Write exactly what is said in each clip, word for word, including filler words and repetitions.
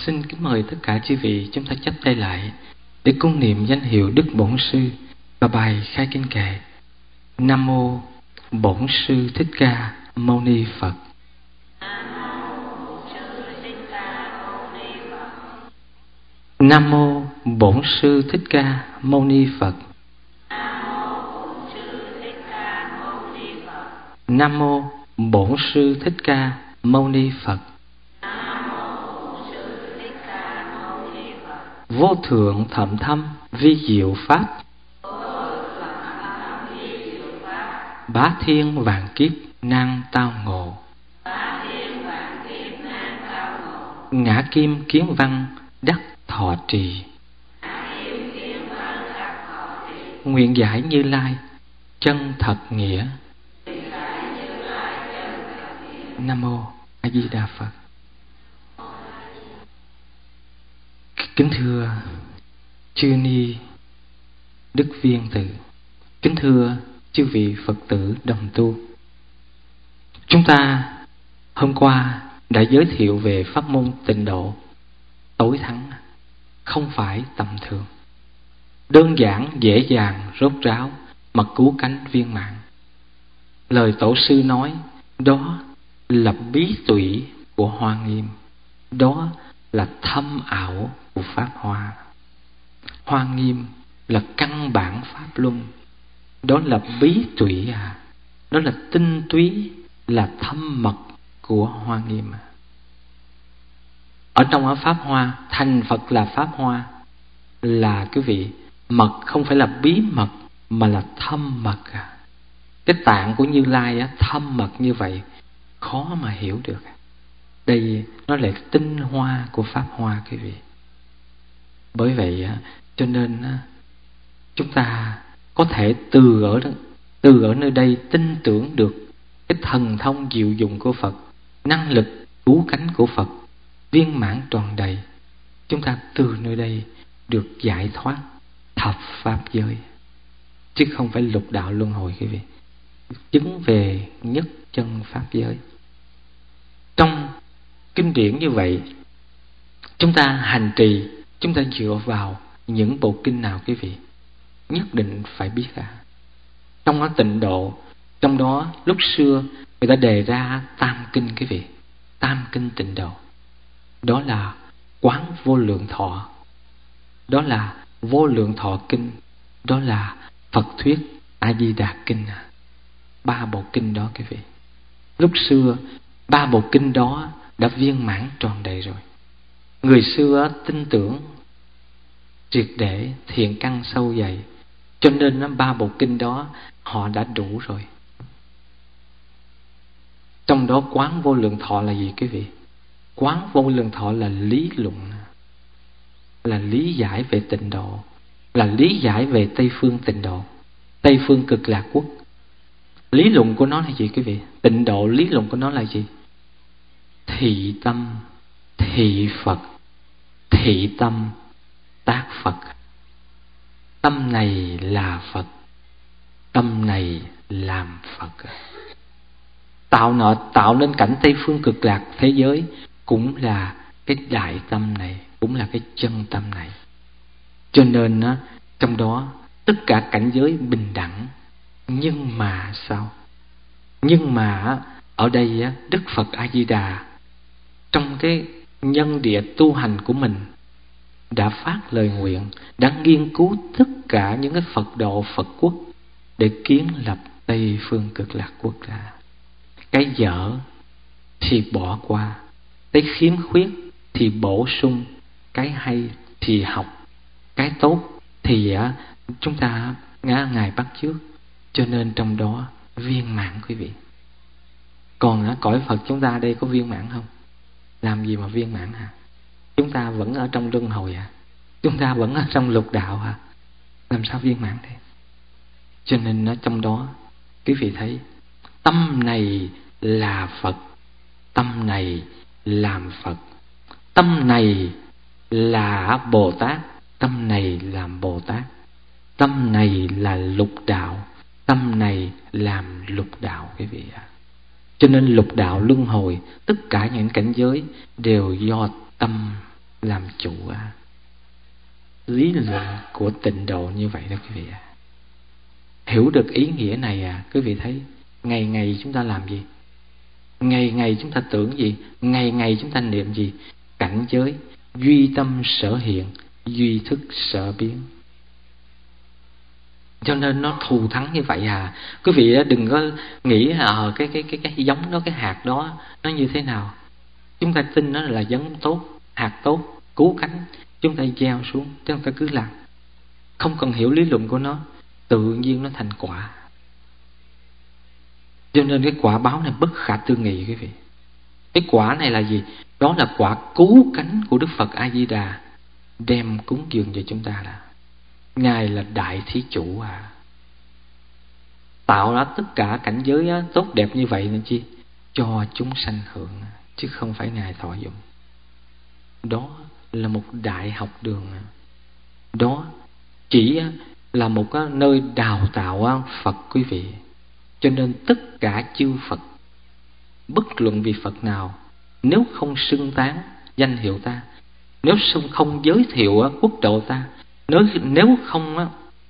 Xin kính mời tất cả chư vị chúng ta chắp tay lại để cung niệm danh hiệu Đức Bổn Sư và bài khai kinh kệ. Nam mô Bổn Sư Thích Ca Mâu Ni Phật. Nam mô Bổn Sư Thích Ca Mâu Ni Phật. Nam mô Bổn Sư Thích Ca Mâu Ni Phật. Vô thượng thậm thâm vi diệu pháp, bá thiên vạn kiếp nan tao ngộ. Ngã kim kiến văn đắc thọ trì, nguyện giải Như Lai chân thật nghĩa. Nam mô A Di Đà Phật. Kính thưa chư ni đức viên tử, kính thưa chư vị Phật tử đồng tu, chúng ta hôm qua đã giới thiệu về pháp môn tịnh độ tối thắng, không phải tầm thường, đơn giản, dễ dàng, rốt ráo mà cứu cánh viên mãn. Lời tổ sư nói đó là bí tủy của Hoa Nghiêm, đó là thâm ảo của Pháp Hoa. Hoa Nghiêm là căn bản Pháp Luân, đó là bí tủy à, đó là tinh túy, là thâm mật của Hoa Nghiêm. Ở trong ở Pháp Hoa, thành Phật là Pháp Hoa, là quý vị mật, không phải là bí mật mà là thâm mật à. Cái tạng của Như Lai á, thâm mật như vậy khó mà hiểu được. Đây nó là tinh hoa của Pháp Hoa quý vị. Bởi vậy cho nên chúng ta có thể từ ở từ ở nơi đây tin tưởng được cái thần thông diệu dụng của Phật, năng lực cứu cánh của Phật viên mãn tròn đầy. Chúng ta từ nơi đây được giải thoát thập pháp giới, chứ không phải lục đạo luân hồi quý vị, chứng về nhất chân pháp giới. Trong kinh điển như vậy, chúng ta hành trì, chúng ta dựa vào những bộ kinh nào quý vị? Nhất định phải biết à. Trong đó tịnh độ, trong đó lúc xưa người ta đề ra tam kinh quý vị, tam kinh tịnh độ. Đó là Quán Vô Lượng Thọ, đó là Vô Lượng Thọ Kinh, đó là Phật Thuyết A Di Đà Kinh. Ba bộ kinh đó quý vị, lúc xưa ba bộ kinh đó đã viên mãn tròn đầy rồi. Người xưa tin tưởng triệt để, thiện căn sâu dày, cho nên ba bộ kinh đó họ đã đủ rồi. Trong đó Quán Vô Lượng Thọ là gì quý vị? Quán Vô Lượng Thọ là lý luận, là lý giải về tịnh độ, là lý giải về Tây Phương tịnh độ, Tây Phương Cực Lạc Quốc. Lý luận của nó là gì quý vị? Tịnh độ lý luận của nó là gì? Thị tâm, thị Phật, thị tâm, tác Phật. Tâm này là Phật, tâm này làm Phật. Tạo nọ tạo nên cảnh Tây Phương Cực Lạc thế giới cũng là cái đại tâm này, cũng là cái chân tâm này. Cho nên á, trong đó tất cả cảnh giới bình đẳng. Nhưng mà sao? Nhưng mà ở đây á, Đức Phật A Di Đà trong cái nhân địa tu hành của mình đã phát lời nguyện, đã nghiên cứu tất cả những cái Phật độ, Phật quốc để kiến lập Tây Phương Cực Lạc Quốc ra. Cái dở thì bỏ qua, cái khiếm khuyết thì bổ sung, cái hay thì học, cái tốt thì à, chúng ta ngã Ngài bắt chước. Cho nên trong đó viên mãn quý vị. Còn à, cõi Phật chúng ta đây có viên mãn không? Làm gì mà viên mãn hả? Chúng ta vẫn ở trong luân hồi à? Chúng ta vẫn ở trong lục đạo à? Làm sao viên mãn thế? Cho nên ở trong đó quý vị thấy tâm này là Phật, tâm này làm Phật, tâm này là Bồ Tát, tâm này làm Bồ Tát, tâm này là lục đạo, tâm này làm lục đạo quý vị ạ. Cho nên lục đạo luân hồi, tất cả những cảnh giới đều do tâm làm chủ à. Lý luận của tịnh độ như vậy đó quý vị à. Hiểu được ý nghĩa này à, quý vị thấy ngày ngày chúng ta làm gì, ngày ngày chúng ta tưởng gì, ngày ngày chúng ta niệm gì? Cảnh giới duy tâm sở hiện, duy thức sở biến. Cho nên nó thù thắng như vậy à. Quý vị đừng có nghĩ à, cái, cái, cái, cái giống đó, cái hạt đó nó như thế nào. Chúng ta tin nó là giống tốt, hạt tốt, cứu cánh, chúng ta gieo xuống, chúng ta cứ làm, không cần hiểu lý luận của nó, tự nhiên nó thành quả. Cho nên cái quả báo này bất khả tư nghị quý vị. Cái quả này là gì? Đó là quả cứu cánh của Đức Phật A Di Đà đem cúng dường cho chúng ta. Là Ngài là đại thí chủ à, tạo ra tất cả cảnh giới tốt đẹp như vậy nên chi? Cho chúng sanh hưởng, chứ không phải Ngài thọ dụng. Đó là một đại học đường, đó chỉ là một nơi đào tạo Phật quý vị. Cho nên tất cả chư Phật, bất luận vị Phật nào, nếu không xưng tán danh hiệu ta, nếu không giới thiệu quốc độ ta, nếu nếu không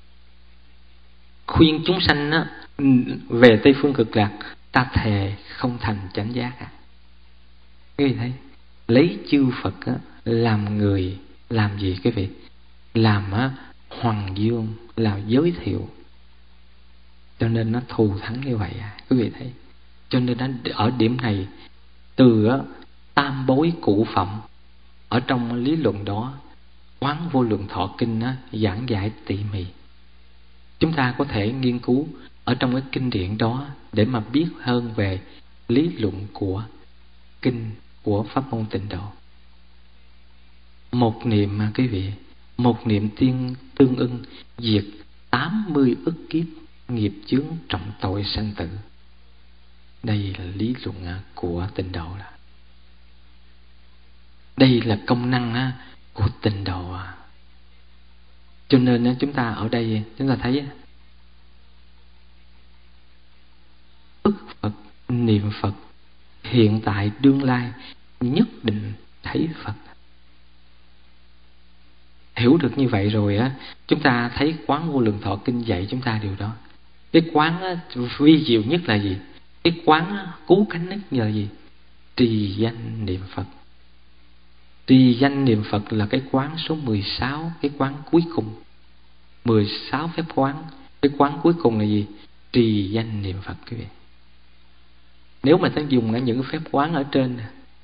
khuyên chúng sanh về Tây Phương Cực Lạc, ta thề không thành chánh giác à. Quý vị thấy, lấy chư Phật làm người, làm gì quý vị? Làm hoàng dương, làm giới thiệu. Cho nên nó thù thắng như vậy à, quý vị thấy. Cho nên ở điểm này, từ tam bối cụ phẩm, ở trong lý luận đó, Quán Vô Lượng Thọ Kinh giảng giải tỉ mỉ. Chúng ta có thể nghiên cứu ở trong cái kinh điển đó để mà biết hơn về lý luận của kinh của pháp môn Tịnh Độ. Một niệm mà quý vị, một niệm tiên tương ưng diệt tám mươi ức kiếp nghiệp chướng trọng tội sanh tử. Đây là lý luận của Tịnh Độ. Là đây là công năng của Tịnh Độ. Cho nên chúng ta ở đây chúng ta thấy ức Phật, niệm Phật, hiện tại đương lai nhất định thấy Phật. Hiểu được như vậy rồi á, chúng ta thấy Quán Vô Lượng Thọ Kinh dạy chúng ta điều đó. Cái quán á, vi diệu nhất là gì? Cái quán á, cứu cánh nhất là gì? Trì danh niệm Phật. Trì danh niệm Phật là cái quán số mười sáu, cái quán cuối cùng. mười sáu phép quán. Cái quán cuối cùng là gì? Trì danh niệm Phật quý vị. Nếu mà ta dùng ở những phép quán ở trên,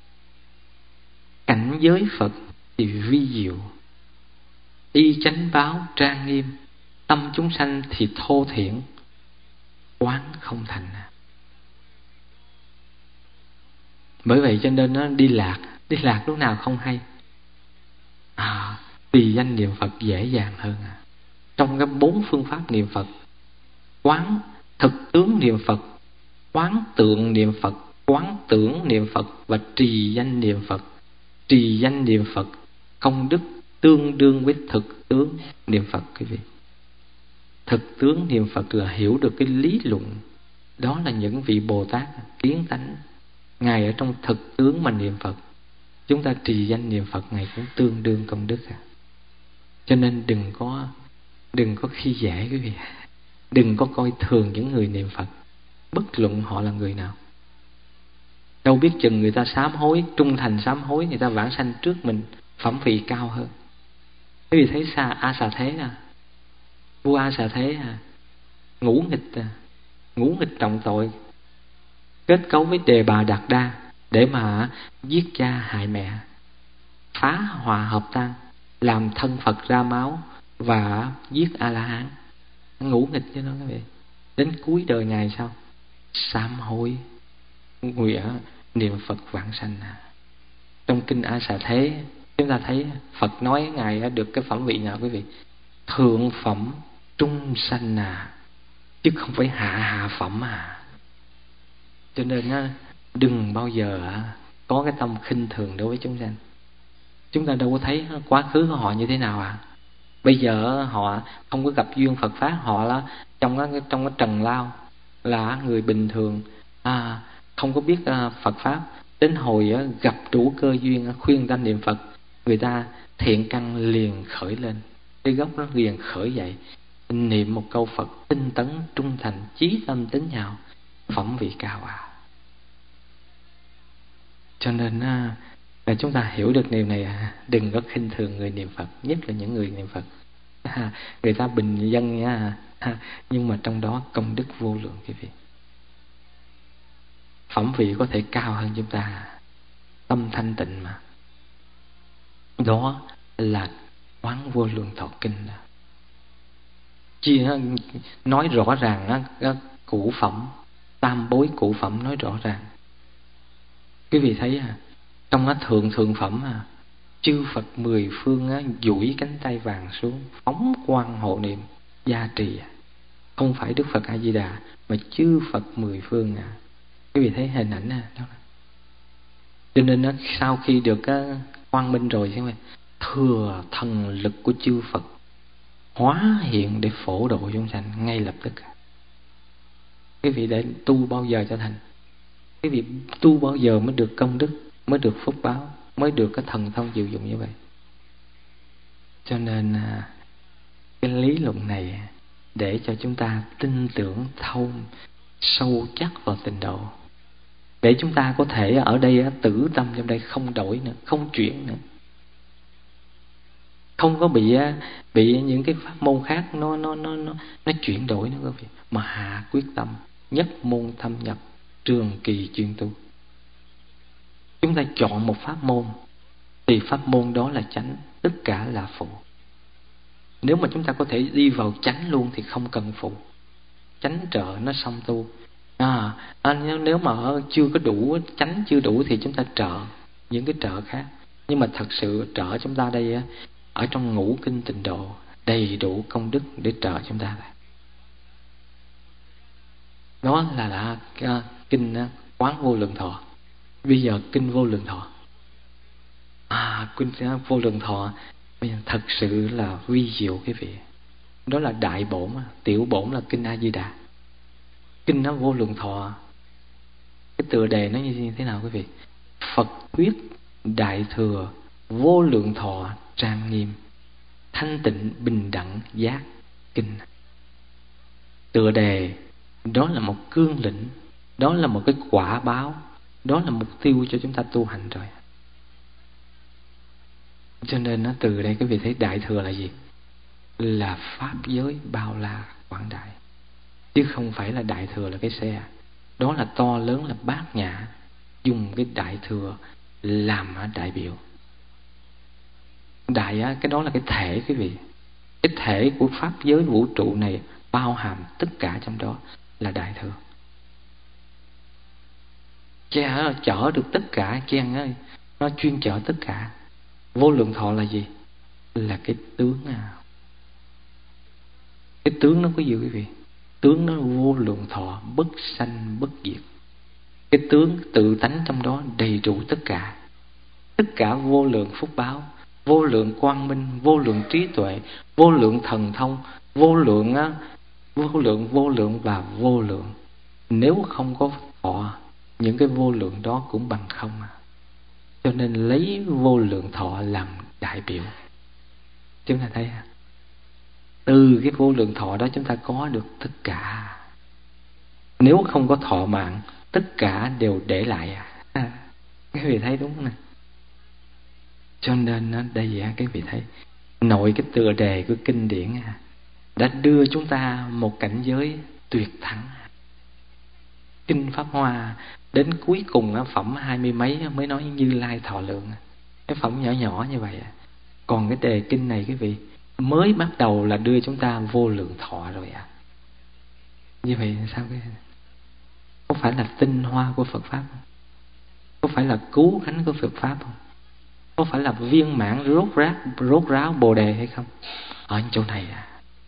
cảnh giới Phật thì vi diệu, y chánh báo trang nghiêm, tâm chúng sanh thì thô thiển, quán không thành. Bởi vậy cho nên nó đi lạc, đi lạc lúc nào không hay. À, trì danh niệm Phật dễ dàng hơn à. Trong cái bốn phương pháp niệm Phật, quán thực tướng niệm Phật, quán tượng niệm Phật, quán tưởng niệm Phật và trì danh niệm Phật. Trì danh niệm Phật công đức tương đương với thực tướng niệm Phật quý vị. Thực tướng niệm Phật là hiểu được cái lý luận. Đó là những vị Bồ Tát kiến tánh, Ngài ở trong thực tướng mà niệm Phật. Chúng ta trì danh niệm Phật Ngài cũng tương đương công đức à. Cho nên đừng có Đừng có khi dễ quý vị. Đừng có coi thường những người niệm Phật, bất luận họ là người nào. Đâu biết chừng người ta sám hối, trung thành sám hối, người ta vãng sanh trước mình, phẩm vị cao hơn. Quý vị thấy xa A Xà Thế à, vua A Xà Thế à, ngũ nghịch à, ngũ nghịch trọng tội, kết cấu với Đề Bà Đạt Đa để mà giết cha hại mẹ, phá hòa hợp tan, làm thân Phật ra máu và giết A-la-hán. Ngũ nghịch cho nó quý vị. Đến cuối đời Ngài sao? Sám hối, nguyện niệm Phật vãng sanh à. Trong kinh A Xà Thế chúng ta thấy Phật nói Ngài được cái phẩm vị nào quý vị? Thượng phẩm trung sanh à, chứ không phải hạ hạ phẩm à. Cho nên đừng bao giờ có cái tâm khinh thường đối với chúng sanh. Chúng ta đâu có thấy quá khứ của họ như thế nào à. Bây giờ họ không có gặp duyên Phật Pháp, họ là trong cái, trong cái trần lao, là người bình thường à, không có biết Phật Pháp. Đến hồi gặp đủ cơ duyên khuyên ta niệm Phật, người ta thiện căn liền khởi lên, cái gốc nó liền khởi dậy, niệm một câu Phật tinh tấn trung thành, chí tâm tín nhạo, phẩm vị cao à. Cho nên là chúng ta hiểu được điều này, đừng có khinh thường người niệm Phật, nhất là những người niệm Phật. Người ta bình dân nha, nhưng mà trong đó công đức vô lượng quý vị. Phẩm vị có thể cao hơn chúng ta, tâm thanh tịnh mà. Đó là Quán Vô Lượng Thọ Kinh. Chỉ nói rõ ràng á, cũ phẩm, tam bối cũ phẩm nói rõ ràng. Quý vị thấy à, trong á thượng thượng phẩm à, chư Phật mười phương á, duỗi cánh tay vàng xuống, phóng quang hộ niệm, gia trì. Không phải Đức Phật A Di Đà, mà chư Phật mười phương à. Quý vị thấy hình ảnh à, đó. Cho nên á, sau khi được á, quang minh rồi, thừa thần lực của chư Phật hóa hiện để phổ độ chúng sanh ngay lập tức. Quý vị để tu bao giờ cho thành? Quý vị tu bao giờ mới được công đức, mới được phúc báo, mới được cái thần thông diệu dụng như vậy. Cho nên cái lý luận này để cho chúng ta tin tưởng thâu sâu chắc vào tịnh độ, để chúng ta có thể ở đây tử tâm trong đây không đổi nữa, không chuyển nữa, không có bị bị những cái pháp môn khác nó nó nó nó nó chuyển đổi nữa quý vị, mà hạ quyết tâm nhất môn thâm nhập, trường kỳ chuyên tu. Chúng ta chọn một pháp môn thì pháp môn đó là chánh, tất cả là phụ. Nếu mà chúng ta có thể đi vào chánh luôn thì không cần phụ, chánh trợ nó song tu. À, à, nếu mà chưa có đủ, chánh chưa đủ thì chúng ta trợ những cái trợ khác. Nhưng mà thật sự trợ chúng ta đây ở trong ngũ kinh tịnh độ đầy đủ công đức để trợ chúng ta. Đó là, là, là kinh Quán Vô Lượng Thọ. Bây giờ kinh Vô Lượng Thọ. À, kinh Vô Lượng Thọ thật sự là vi diệu quý vị. Đó là đại bổn, tiểu bổn là kinh A Di Đà. Kinh nó Vô Lượng Thọ, cái tựa đề nó như thế nào quý vị? Phật thuyết đại thừa vô lượng thọ trang nghiêm, thanh tịnh bình đẳng giác kinh. Tựa đề đó là một cương lĩnh, đó là một cái quả báo, đó là mục tiêu cho chúng ta tu hành rồi. Cho nên nó từ đây quý vị thấy đại thừa là gì? Là pháp giới bao la quảng đại, chứ không phải là đại thừa là cái xe. Đó là to lớn, là bát nhã, dùng cái đại thừa làm đại biểu. Đại á, cái đó là cái thể quý vị. Cái thể của pháp giới vũ trụ này bao hàm tất cả trong đó là đại thừa. Che chở được tất cả, Chen ơi, nó chuyên chở tất cả. Vô lượng thọ là gì? Là cái tướng à. Cái tướng nó có gì quý vị? Tướng nó vô lượng thọ, bất sanh bất diệt. Cái tướng tự tánh trong đó đầy đủ tất cả, tất cả vô lượng phúc báo, vô lượng quang minh, vô lượng trí tuệ, vô lượng thần thông, vô lượng á, vô lượng vô lượng và vô lượng. Nếu không có thọ, những cái vô lượng đó cũng bằng không à. Cho nên lấy vô lượng thọ làm đại biểu. Chúng ta thấy à? Từ cái vô lượng thọ đó chúng ta có được tất cả. Nếu không có thọ mạng, tất cả đều để lại à. Các vị thấy đúng không nè? Cho nên đây các vị thấy nội cái tựa đề của kinh điển đã đưa chúng ta một cảnh giới tuyệt thắng. Kinh Pháp Hoa đến cuối cùng phẩm hai mươi mấy mới nói Như Lai Thọ Lượng, cái phẩm nhỏ nhỏ như vậy. Còn cái đề kinh này quý vị mới bắt đầu là đưa chúng ta vô lượng thọ rồi à. Như vậy sao cái có phải là tinh hoa của Phật Pháp không? Có phải là cứu cánh của Phật Pháp không? Có phải là viên mãn rốt rác rốt ráo Bồ Đề hay không? Ở chỗ này à,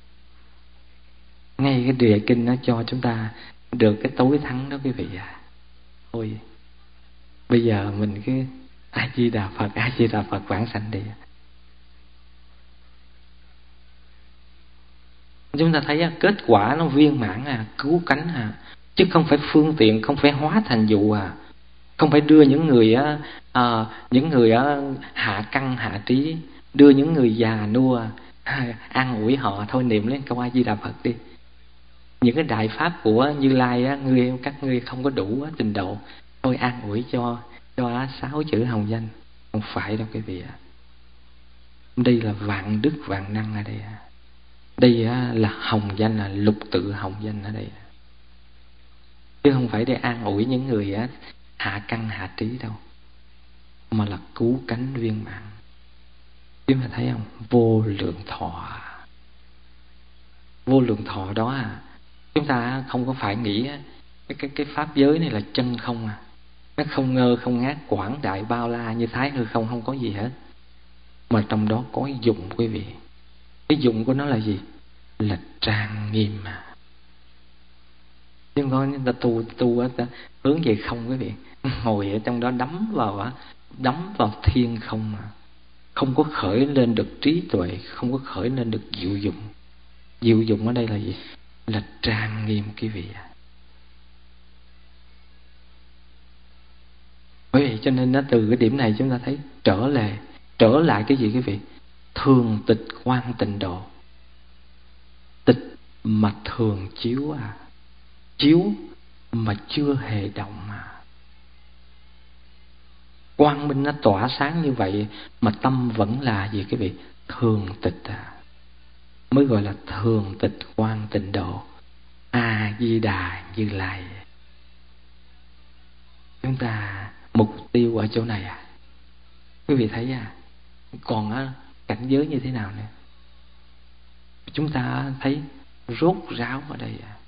ngay cái đề kinh nó cho chúng ta được cái tối thắng đó quý vị à. Thôi bây giờ mình cứ A Di Đà Phật, A Di Đà Phật vãng sanh đi. Chúng ta thấy kết quả nó viên mãn à, cứu cánh à, chứ không phải phương tiện, không phải hóa thành dụ à. Không phải đưa những người á, à, những người á hạ căn hạ trí, đưa những người già nua an ủi họ, thôi niệm lên câu A Di Đà Phật đi. Những cái đại pháp của Như Lai á, ngươi các ngươi không có đủ á, trình độ, thôi an ủi cho cho sáu chữ hồng danh. Không phải đâu quý vị ạ. Đây là vạn đức vạn năng ở đây. Đây là hồng danh, là lục tự hồng danh ở đây, chứ không phải để an ủi những người hạ căn hạ trí đâu, mà là cứu cánh viên mãn. Chúng ta thấy không? Vô lượng thọ. Vô lượng thọ đó à, chúng ta không có phải nghĩ cái cái cái pháp giới này là chân không à, nó không ngơ không ngát, quảng đại bao la như thái hư không, không có gì hết, mà trong đó có dụng quý vị. Cái dụng của nó là gì? Là trang nghiêm mà. Nhưng có người ta tu tu ta hướng về không quý vị, ngồi ở trong đó đắm vào á, đắm vào thiên không mà, không có khởi lên được trí tuệ, không có khởi lên được diệu dụng. Diệu dụng ở đây là gì? Là trang nghiêm quý vị ạ. Bởi vậy cho nên nó từ cái điểm này chúng ta thấy trở lại trở lại cái gì quý vị? Thường tịch quan tịnh độ. Tịch mà thường chiếu à, chiếu mà chưa hề động mà. Quang minh nó tỏa sáng như vậy mà tâm vẫn là gì quý vị? Thường tịch à, mới gọi là thường tịch quan tịnh độ. A Di Đà Như Lai. Chúng ta mục tiêu ở chỗ này à, quý vị thấy à, còn á, cảnh giới như thế nào nữa? Chúng ta thấy rốt ráo ở đây à.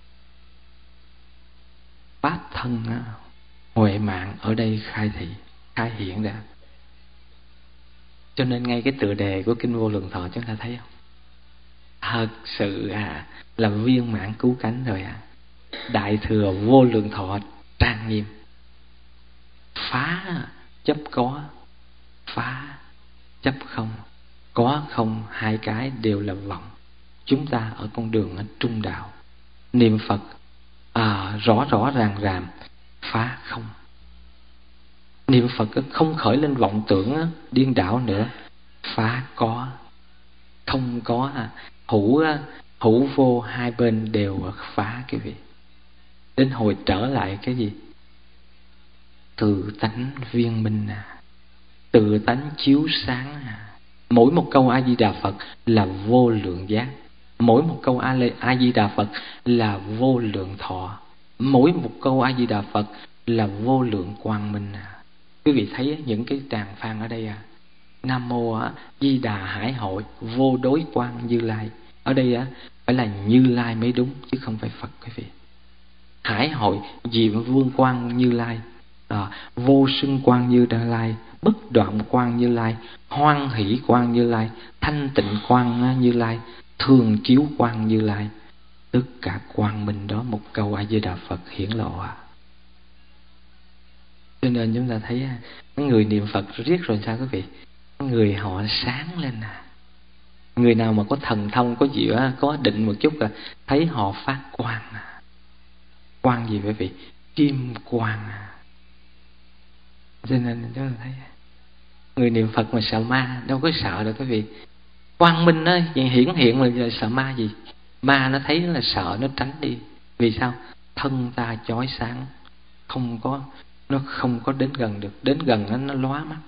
Pháp thân á, huệ mạng ở đây khai thị, khai hiện ra. Cho nên ngay cái tựa đề của Kinh Vô Lượng Thọ chúng ta thấy không? Thật sự à, là viên mãn cứu cánh rồi à. Đại thừa vô lượng thọ trang nghiêm, phá chấp có, phá chấp không. Có không hai cái đều là vọng. Chúng ta ở con đường ở trung đạo, niệm Phật à, rõ rõ ràng ràng phá không. Niệm Phật không khởi lên vọng tưởng điên đảo nữa, phá có. Không có hữu hữu vô hai bên đều phá quý vị. Đến hồi trở lại cái gì? Tự tánh viên minh à, tự tánh chiếu sáng à. Mỗi một câu A Di Đà Phật là vô lượng giác, mỗi một câu A Di Đà Phật là vô lượng thọ, mỗi một câu A Di Đà Phật là vô lượng quang minh à. Quý vị thấy những cái tràng phan ở đây à, Nam Mô á, Di Đà Hải Hội Vô Đối Quang Như Lai. Ở đây á, phải là Như Lai mới đúng, chứ không phải Phật quý vị. Hải Hội Diệm Vương Quang Như Lai à, Vô Xưng Quang Như Lai, Bất Đoạn Quang Như Lai, Hoan Hỷ Quang Như Lai, Thanh Tịnh Quang Như Lai, Thường Chiếu Quang Như Lai. Tất cả quang minh đó một câu A Di Đà Phật hiển lộ à. Cho nên chúng ta thấy người niệm Phật riết rồi sao quý vị? Người họ sáng lên à. Người nào mà có thần thông, có gì đó, có định một chút là thấy họ phát quang à. Quang gì quý vị? Kim quang à. Cho nên chúng ta thấy người niệm Phật mà sợ ma đâu có sợ đâu quý vị. Quang minh đó hiển hiện là sợ ma gì? Ma nó thấy là sợ, nó tránh đi. Vì sao? Thân ta chói sáng, không có, nó không có đến gần được. Đến gần nó, nó lóa mắt.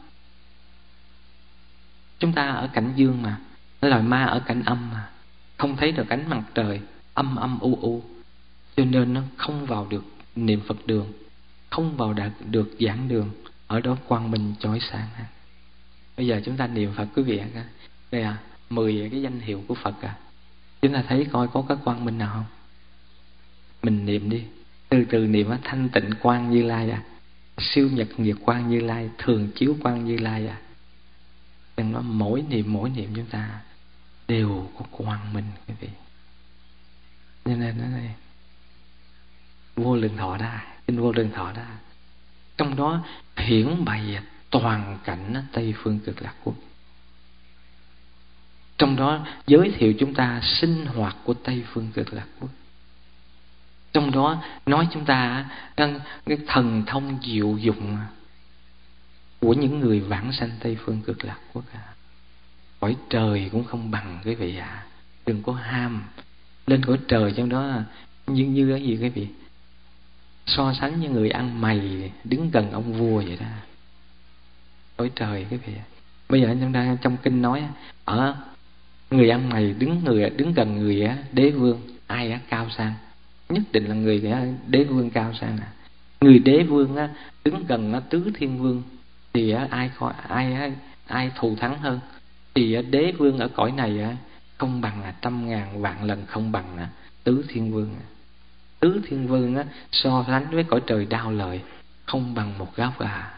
Chúng ta ở cảnh dương mà, loài ma ở cảnh âm mà, không thấy được ánh mặt trời, âm âm u u, cho nên nó không vào được niệm Phật đường, không vào được giảng đường. Ở đó quang minh chói sáng. Bây giờ chúng ta niệm Phật quý vị, đây à, mười cái danh hiệu của Phật à, chúng ta thấy coi có cái quang minh nào không? Mình niệm đi, từ từ niệm á. Thanh Tịnh Quang Như Lai à, Siêu Nhật Nguyệt Quang Như Lai, Thường Chiếu Quang Như Lai à. Đừng nói mỗi niệm mỗi niệm chúng ta đều có quang minh quý vị. Cho nên nó này Vô Lượng Thọ Đa, Kinh Vô Lượng Thọ Đa, trong đó hiển bày toàn cảnh Tây Phương Cực Lạc Quốc. Trong đó giới thiệu chúng ta sinh hoạt của Tây Phương Cực Lạc Quốc. Trong đó nói chúng ta đang cái thần thông diệu dụng của những người vãng sanh Tây Phương Cực Lạc Quốc à. Cõi trời cũng không bằng quý vị ạ. À. Đừng có ham lên cõi trời trong đó như như cái gì quý vị, so sánh với người ăn mày đứng gần ông vua vậy đó. Cõi trời quý vị. Bây giờ chúng ta trong kinh nói ở người ăn mày đứng người đứng gần người đế vương, ai á cao sang, nhất định là người đế vương cao sang à. Người đế vương á đứng gần tứ thiên vương thì ai có ai ai thù thắng hơn, thì đế vương ở cõi này không bằng là trăm ngàn vạn lần không bằng là tứ thiên vương. Tứ thiên vương á so sánh với cõi trời đao lợi không bằng một góc à.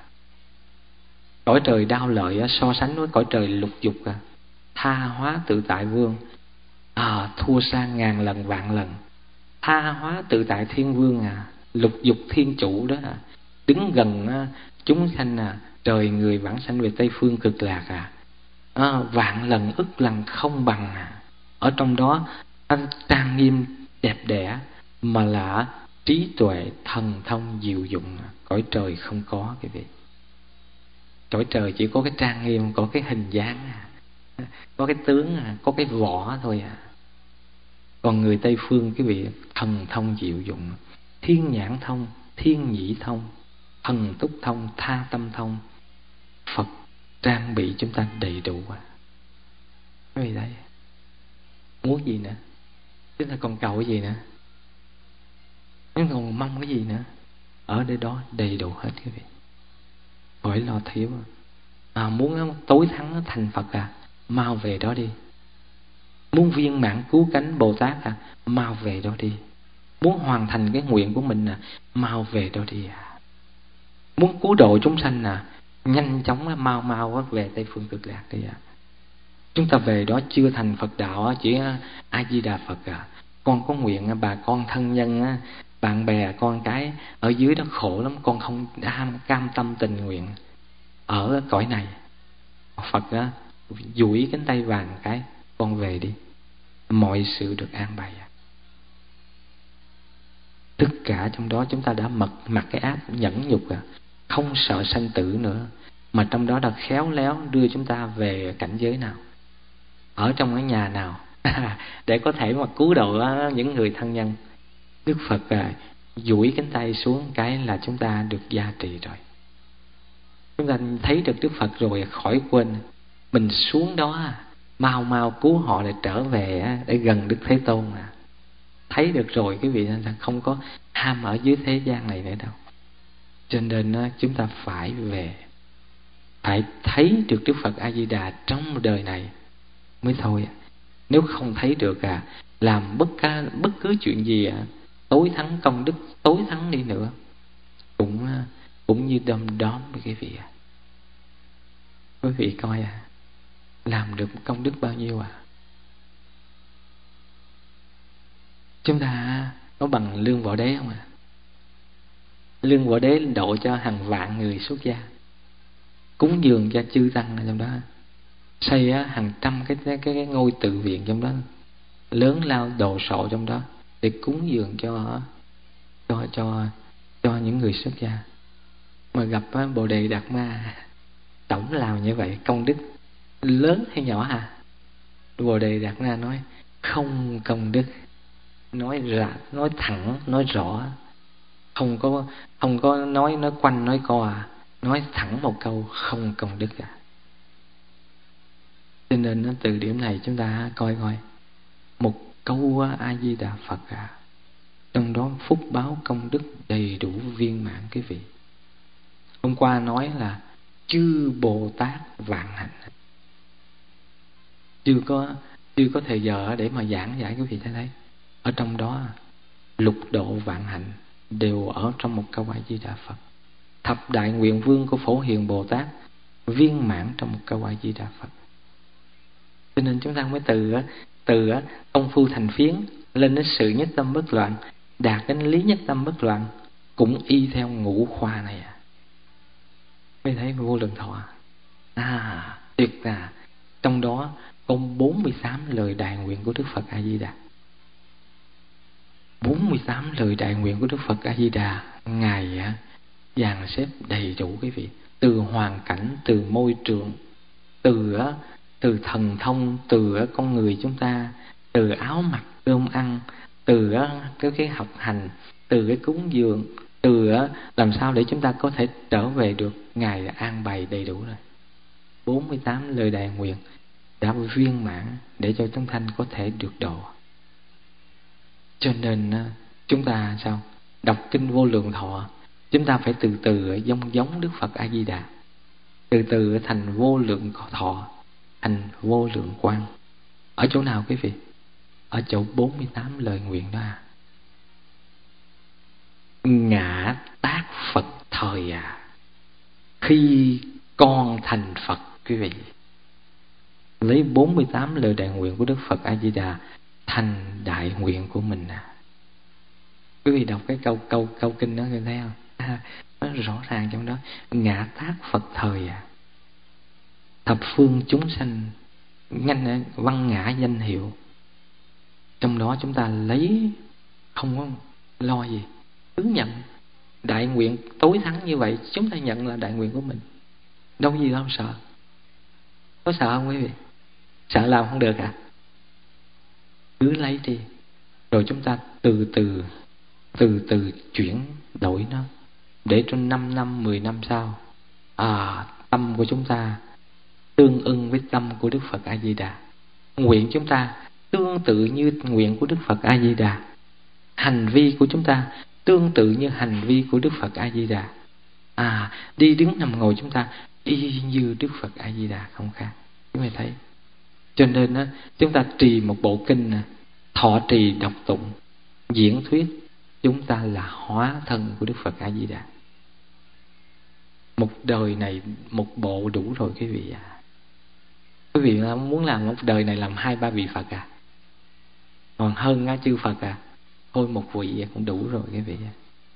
Cõi trời đao lợi á so sánh với cõi trời lục dục à, tha hóa tự tại vương à, thua xa ngàn lần vạn lần. Tha hóa tự tại thiên vương à, lục dục thiên chủ đó à, đứng gần à, chúng sanh à, trời người vãng sanh về Tây Phương Cực Lạc à, à vạn lần ức lần không bằng à. Ở trong đó anh trang nghiêm đẹp đẽ mà là trí tuệ thần thông diệu dụng, cõi trời không có quý vị. Cõi trời chỉ có cái trang nghiêm, có cái hình dáng à, có cái tướng à, có cái vỏ thôi à. Còn người Tây Phương quý vị, thần thông diệu dụng, thiên nhãn thông, thiên nhĩ thông, thần túc thông, tha tâm thông, Phật trang bị chúng ta đầy đủ à. Quý vị thấy muốn gì nữa, chúng ta còn cầu cái gì nữa, chúng ta còn mong cái gì nữa, ở đây đó đầy đủ hết quý vị, khỏi lo thiếu à. Muốn tối thắng thành Phật à, mau về đó đi. Muốn viên mãn cứu cánh Bồ Tát à, mau về đó đi. Muốn hoàn thành cái nguyện của mình à, mau về đó đi à. Muốn cứu độ chúng sanh à, nhanh chóng mau mau về Tây Phương Cực Lạc đi à. Chúng ta về đó chưa thành Phật đạo chỉ A Di Đà Phật à. Con có nguyện bà con thân nhân, bạn bè, con cái ở dưới đó khổ lắm, con không cam tâm tình nguyện ở cõi này. Phật á duỗi cánh tay vàng cái, con về đi, mọi sự được an bài. Tất cả trong đó chúng ta đã mật mặc cái áp nhẫn nhục à, không sợ sanh tử nữa, mà trong đó đã khéo léo đưa chúng ta về cảnh giới nào, ở trong cái nhà nào để có thể mà cứu độ những người thân nhân. Đức Phật à, duỗi cánh tay xuống cái là chúng ta được gia trì rồi. Chúng ta thấy được Đức Phật rồi khỏi quên mình xuống đó mau mau cứu họ để trở về để gần Đức Thế Tôn à. Thấy được rồi quý vị, là không có ham ở dưới thế gian này nữa đâu. Cho nên chúng ta phải về, phải thấy được Đức Phật A Di Đà trong đời này mới thôi. Nếu không thấy được à, làm bất ca bất cứ chuyện gì à, tối thắng công đức tối thắng đi nữa cũng cũng như đom đóm với quý vị à. Quý vị coi à, làm được công đức bao nhiêu à. Chúng ta có bằng Lương Võ Đế không à? Lương Võ Đế độ cho hàng vạn người xuất gia, cúng dường cho chư tăng ở trong đó, xây hàng trăm cái, cái, cái ngôi tự viện trong đó, lớn lao đồ sộ trong đó để cúng dường cho cho cho cho những người xuất gia. Mà gặp Bồ Đề Đạt Ma tổng làm như vậy, công đức lớn hay nhỏ à? Bồ Đề Đạt Ma nói không công đức, nói ra, nói thẳng, nói rõ, không có không có nói nói quanh nói co à, nói thẳng một câu không công đức à. Cho nên từ điểm này chúng ta coi coi một câu A Di Đà Phật à, trong đó phúc báo công đức đầy đủ viên mãn quý vị. Hôm qua nói là chư Bồ Tát vạn hạnh, chưa có chưa có thời giờ để mà giảng giải quý vị thấy đấy. Ở trong đó lục độ vạn hạnh đều ở trong một câu A Di Đà Phật. Thập đại nguyện vương của Phổ Hiền Bồ Tát viên mãn trong một câu A Di Đà Phật. Cho nên chúng ta mới từ từ công phu thành phiến lên đến sự nhất tâm bất loạn, đạt đến lý nhất tâm bất loạn, cũng y theo ngũ khoa này à. Mới thấy vô lượng thọ à, tuyệt là trong đó có bốn mươi tám lời đại nguyện của Đức Phật A Di Đà. bốn mươi tám lời đại nguyện của Đức Phật A Di Đà, Ngài á, dàn xếp đầy đủ quý vị, từ hoàn cảnh, từ môi trường, từ á, từ thần thông, từ á, con người chúng ta, từ áo mặc cơm ăn, từ á, cái cái học hành, từ cái cúng dường, từ á, làm sao để chúng ta có thể trở về được, Ngài đã an bày đầy đủ rồi. bốn mươi tám lời đại nguyện đã viên mãn để cho chúng sanh có thể được độ. Cho nên chúng ta sao? Đọc kinh Vô Lượng Thọ, chúng ta phải từ từ giống giống Đức Phật A Di Đà, từ từ thành Vô Lượng Thọ, thành Vô Lượng Quang. Ở chỗ nào quý vị? Ở chỗ bốn mươi tám lời nguyện đó à. Ngã tác Phật thời à, khi con thành Phật quý vị. Lấy bốn mươi tám lời đại nguyện của Đức Phật A Di Đà thành đại nguyện của mình à. Quý vị đọc cái câu câu câu kinh đó nghe thấy không? À, nó rõ ràng trong đó, ngã tác Phật thời à, thập phương chúng sanh nhanh văn ngã danh hiệu. Trong đó chúng ta lấy, không có lo gì, cứ nhận đại nguyện tối thắng như vậy, chúng ta nhận là đại nguyện của mình, đâu gì đâu sợ. Có sợ không quý vị? Sợ làm không được à? Cứ lấy đi, rồi chúng ta từ từ từ từ chuyển đổi nó, để cho năm năm, mười năm sau à, tâm của chúng ta tương ưng với tâm của Đức Phật A Di Đà, nguyện chúng ta tương tự như nguyện của Đức Phật A Di Đà, hành vi của chúng ta tương tự như hành vi của Đức Phật A Di Đà. À, đi đứng nằm ngồi chúng ta y như Đức Phật A Di Đà, không khác. Chúng ta thấy. Cho nên á, chúng ta trì một bộ kinh nè, thọ trì đọc tụng, diễn thuyết, chúng ta là hóa thân của Đức Phật A Di Đà. Một đời này một bộ đủ rồi quý vị à. Quý vị muốn làm một đời này làm hai ba vị Phật à, còn hơn ngã chư Phật à. Thôi một vị cũng đủ rồi quý vị.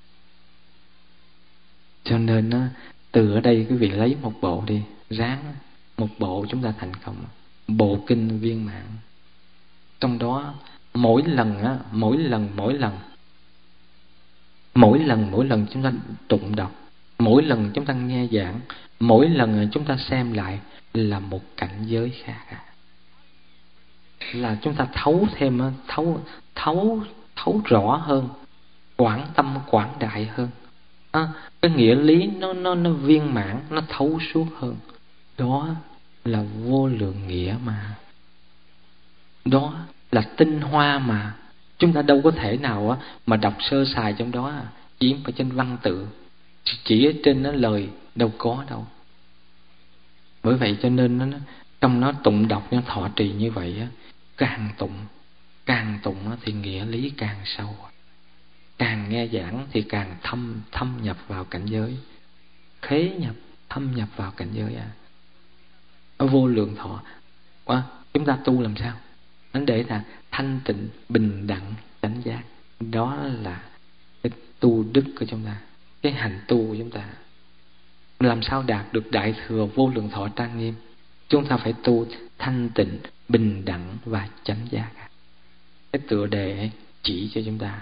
Cho nên á, từ ở đây quý vị lấy một bộ đi, ráng một bộ chúng ta thành công, bộ kinh viên mãn. Trong đó mỗi lần á, mỗi lần mỗi lần mỗi lần mỗi lần chúng ta tụng đọc, mỗi lần chúng ta nghe giảng, mỗi lần chúng ta xem lại là một cảnh giới khác à. Là chúng ta thấu thêm, thấu thấu thấu rõ hơn, quảng tâm quảng đại hơn à, cái nghĩa lý nó nó nó viên mãn, nó thấu suốt hơn. Đó là vô lượng nghĩa mà, đó là tinh hoa mà. Chúng ta đâu có thể nào mà đọc sơ sài trong đó, chỉ ở trên văn tự, chỉ ở trên nó lời, đâu có đâu. Bởi vậy cho nên nó trong nó tụng đọc, nó thọ trì như vậy, càng tụng càng tụng thì nghĩa lý càng sâu, càng nghe giảng thì càng thâm thâm nhập vào cảnh giới, khế nhập thâm nhập vào cảnh giới à. Ở Vô Lượng Thọ à, chúng ta tu làm sao nó để là thanh tịnh, bình đẳng, chánh giác. Đó là cái tu đức của chúng ta, cái hành tu của chúng ta. Làm sao đạt được đại thừa Vô Lượng Thọ trang nghiêm? Chúng ta phải tu thanh tịnh, bình đẳng và chánh giác. Cái tựa đề chỉ cho chúng ta.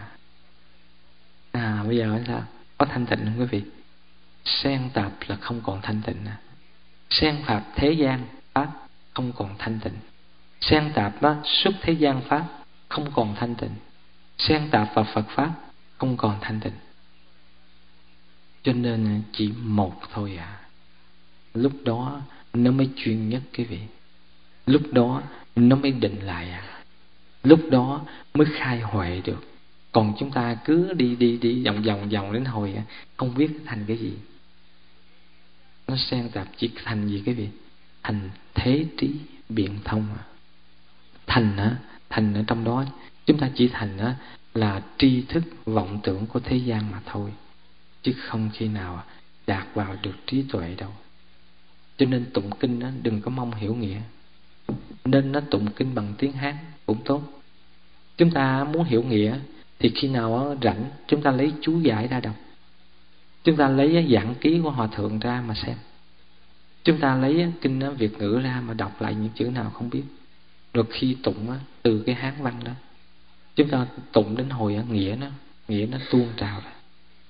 À bây giờ sao? Có thanh tịnh không quý vị? Xen tạp là không còn thanh tịnh. Xen tạp thế gian pháp không còn thanh tịnh. Xen tạp đó xuất thế gian pháp không còn thanh tịnh. Xen tạp vào Phật pháp không còn thanh tịnh. Cho nên chỉ một thôi à. Lúc đó nó mới chuyên nhất quý vị. Lúc đó nó mới định lại à. Lúc đó mới khai huệ được. Còn chúng ta cứ đi đi đi vòng vòng vòng đến hồi không biết thành cái gì. Nó xen tạp chỉ thành gì quý vị? Thành thế trí biện thông à. Thành á, thành ở trong đó chúng ta chỉ thành á là tri thức vọng tưởng của thế gian mà thôi, chứ không khi nào đạt vào được trí tuệ đâu. Cho nên tụng kinh á, đừng có mong hiểu nghĩa. Nên nó tụng kinh bằng tiếng Hán cũng tốt. Chúng ta muốn hiểu nghĩa thì khi nào rảnh chúng ta lấy chú giải ra đọc. Chúng ta lấy giảng ký của Hòa Thượng ra mà xem. Chúng ta lấy kinh Việt ngữ ra mà đọc lại những chữ nào không biết. Rồi khi tụng từ cái Hán văn đó, Chúng ta tụng đến hồi á, nghĩa nó nghĩa nó tuôn trào ra.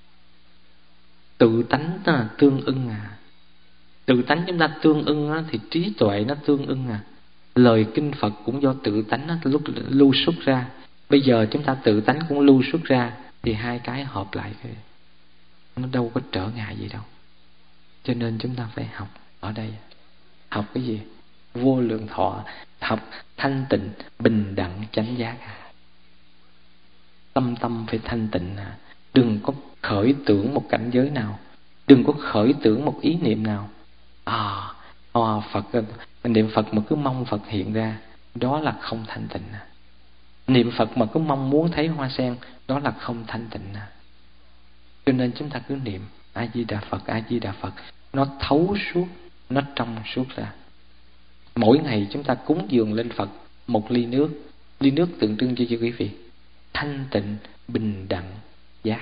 Tự tánh nó là tương ưng à. Tự tánh chúng ta tương ưng á, thì trí tuệ nó tương ưng à. Lời kinh Phật cũng do tự tánh nó lúc lưu xuất ra. Bây giờ chúng ta tự tánh cũng lưu xuất ra, thì hai cái hợp lại, nó đâu có trở ngại gì đâu. Cho nên chúng ta phải học ở đây. Học cái gì? Vô lượng thọ. Học thanh tịnh, bình đẳng, chánh giác à. Tâm tâm phải thanh tịnh à. Đừng có khởi tưởng một cảnh giới nào, đừng có khởi tưởng một ý niệm nào. À, à Phật, niệm Phật mà cứ mong Phật hiện ra, đó là không thanh tịnh à. Niệm Phật mà cứ mong muốn thấy hoa sen, đó là không thanh tịnh à. Cho nên chúng ta cứ niệm A Di Đà Phật, A Di Đà Phật, nó thấu suốt, nó trong suốt ra. Mỗi ngày chúng ta cúng dường lên Phật một ly nước. Ly nước tượng trưng cho quý vị thanh tịnh, bình đẳng, giác.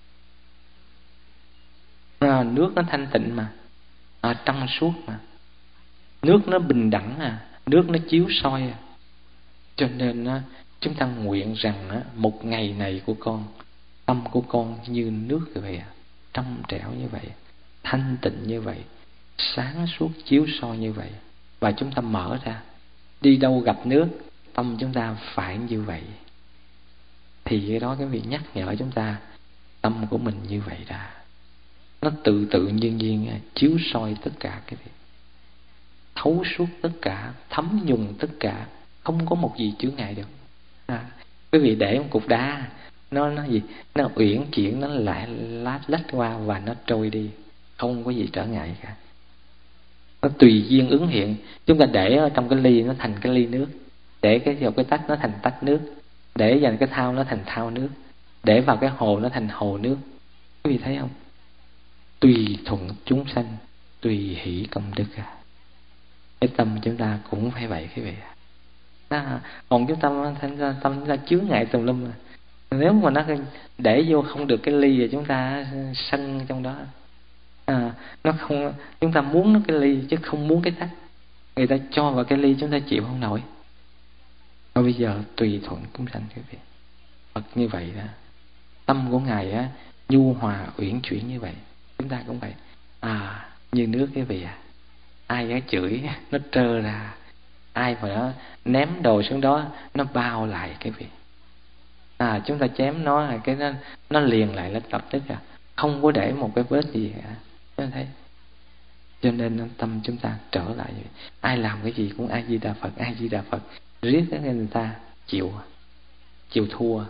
À, nước nó thanh tịnh mà, à, trong suốt mà, nước nó bình đẳng à, nước nó chiếu soi à. Cho nên á, chúng ta nguyện rằng á, một ngày này của con, tâm của con như nước vậy à, trong trẻo như vậy, thanh tịnh như vậy, sáng suốt chiếu soi như vậy. Và chúng ta mở ra, đi đâu gặp nước, tâm chúng ta phải như vậy. Thì cái đó cái vị nhắc nhở chúng ta, tâm của mình như vậy ra, nó tự tự nhiên nhiên chiếu soi tất cả cái việc, thấu suốt tất cả, thấm nhuần tất cả, không có một gì chướng ngại được. À, quý vị để một cục đá, nó nó gì, nó uyển chuyển, nó lại lát lách qua và nó trôi đi, không có gì trở ngại cả. Nó tùy duyên ứng hiện. Chúng ta để ở trong cái ly, nó thành cái ly nước; để cái vào cái tách, nó thành tách nước; để vào cái thau, nó thành thau nước; để vào cái hồ, nó thành hồ nước. Quý vị thấy không? Tùy thuận chúng sanh, tùy hỷ công đức à. Cái tâm chúng ta cũng phải vậy quý vị à. Còn cái tâm thành ra tâm chúng ta chướng ngại tùm lum à. Nếu mà nó để vô không được cái ly thì chúng ta sân trong đó à. Nó không, chúng ta muốn nó cái ly chứ không muốn cái tách. Người ta cho vào cái ly chúng ta chịu không nổi. Và bây giờ tùy thuận chúng sanh quý vị. Phật như vậy đó, tâm của Ngài á, nhu hòa uyển chuyển như vậy. Chúng ta cũng vậy à, như nước quý vị à. Ai á chửi nó trơ ra, ai mà nó ném đồ xuống đó nó bao lại cái vị à. Chúng ta chém nó, cái nó nó liền lại nó lập tức à, không có để một cái vết gì cả. Chúng ta thấy. Cho nên tâm chúng ta trở lại vậy. Ai làm cái gì cũng A Di Đà Phật, A Di Đà Phật, riết cái người ta chịu chịu thua.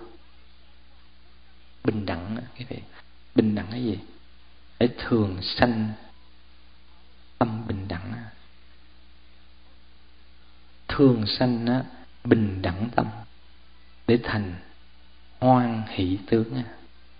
Bình đẳng cái vị. Bình đẳng cái gì? Để thường sanh tâm bình đẳng, thường sanh á, bình đẳng tâm, để thành hoan hỷ tướng á.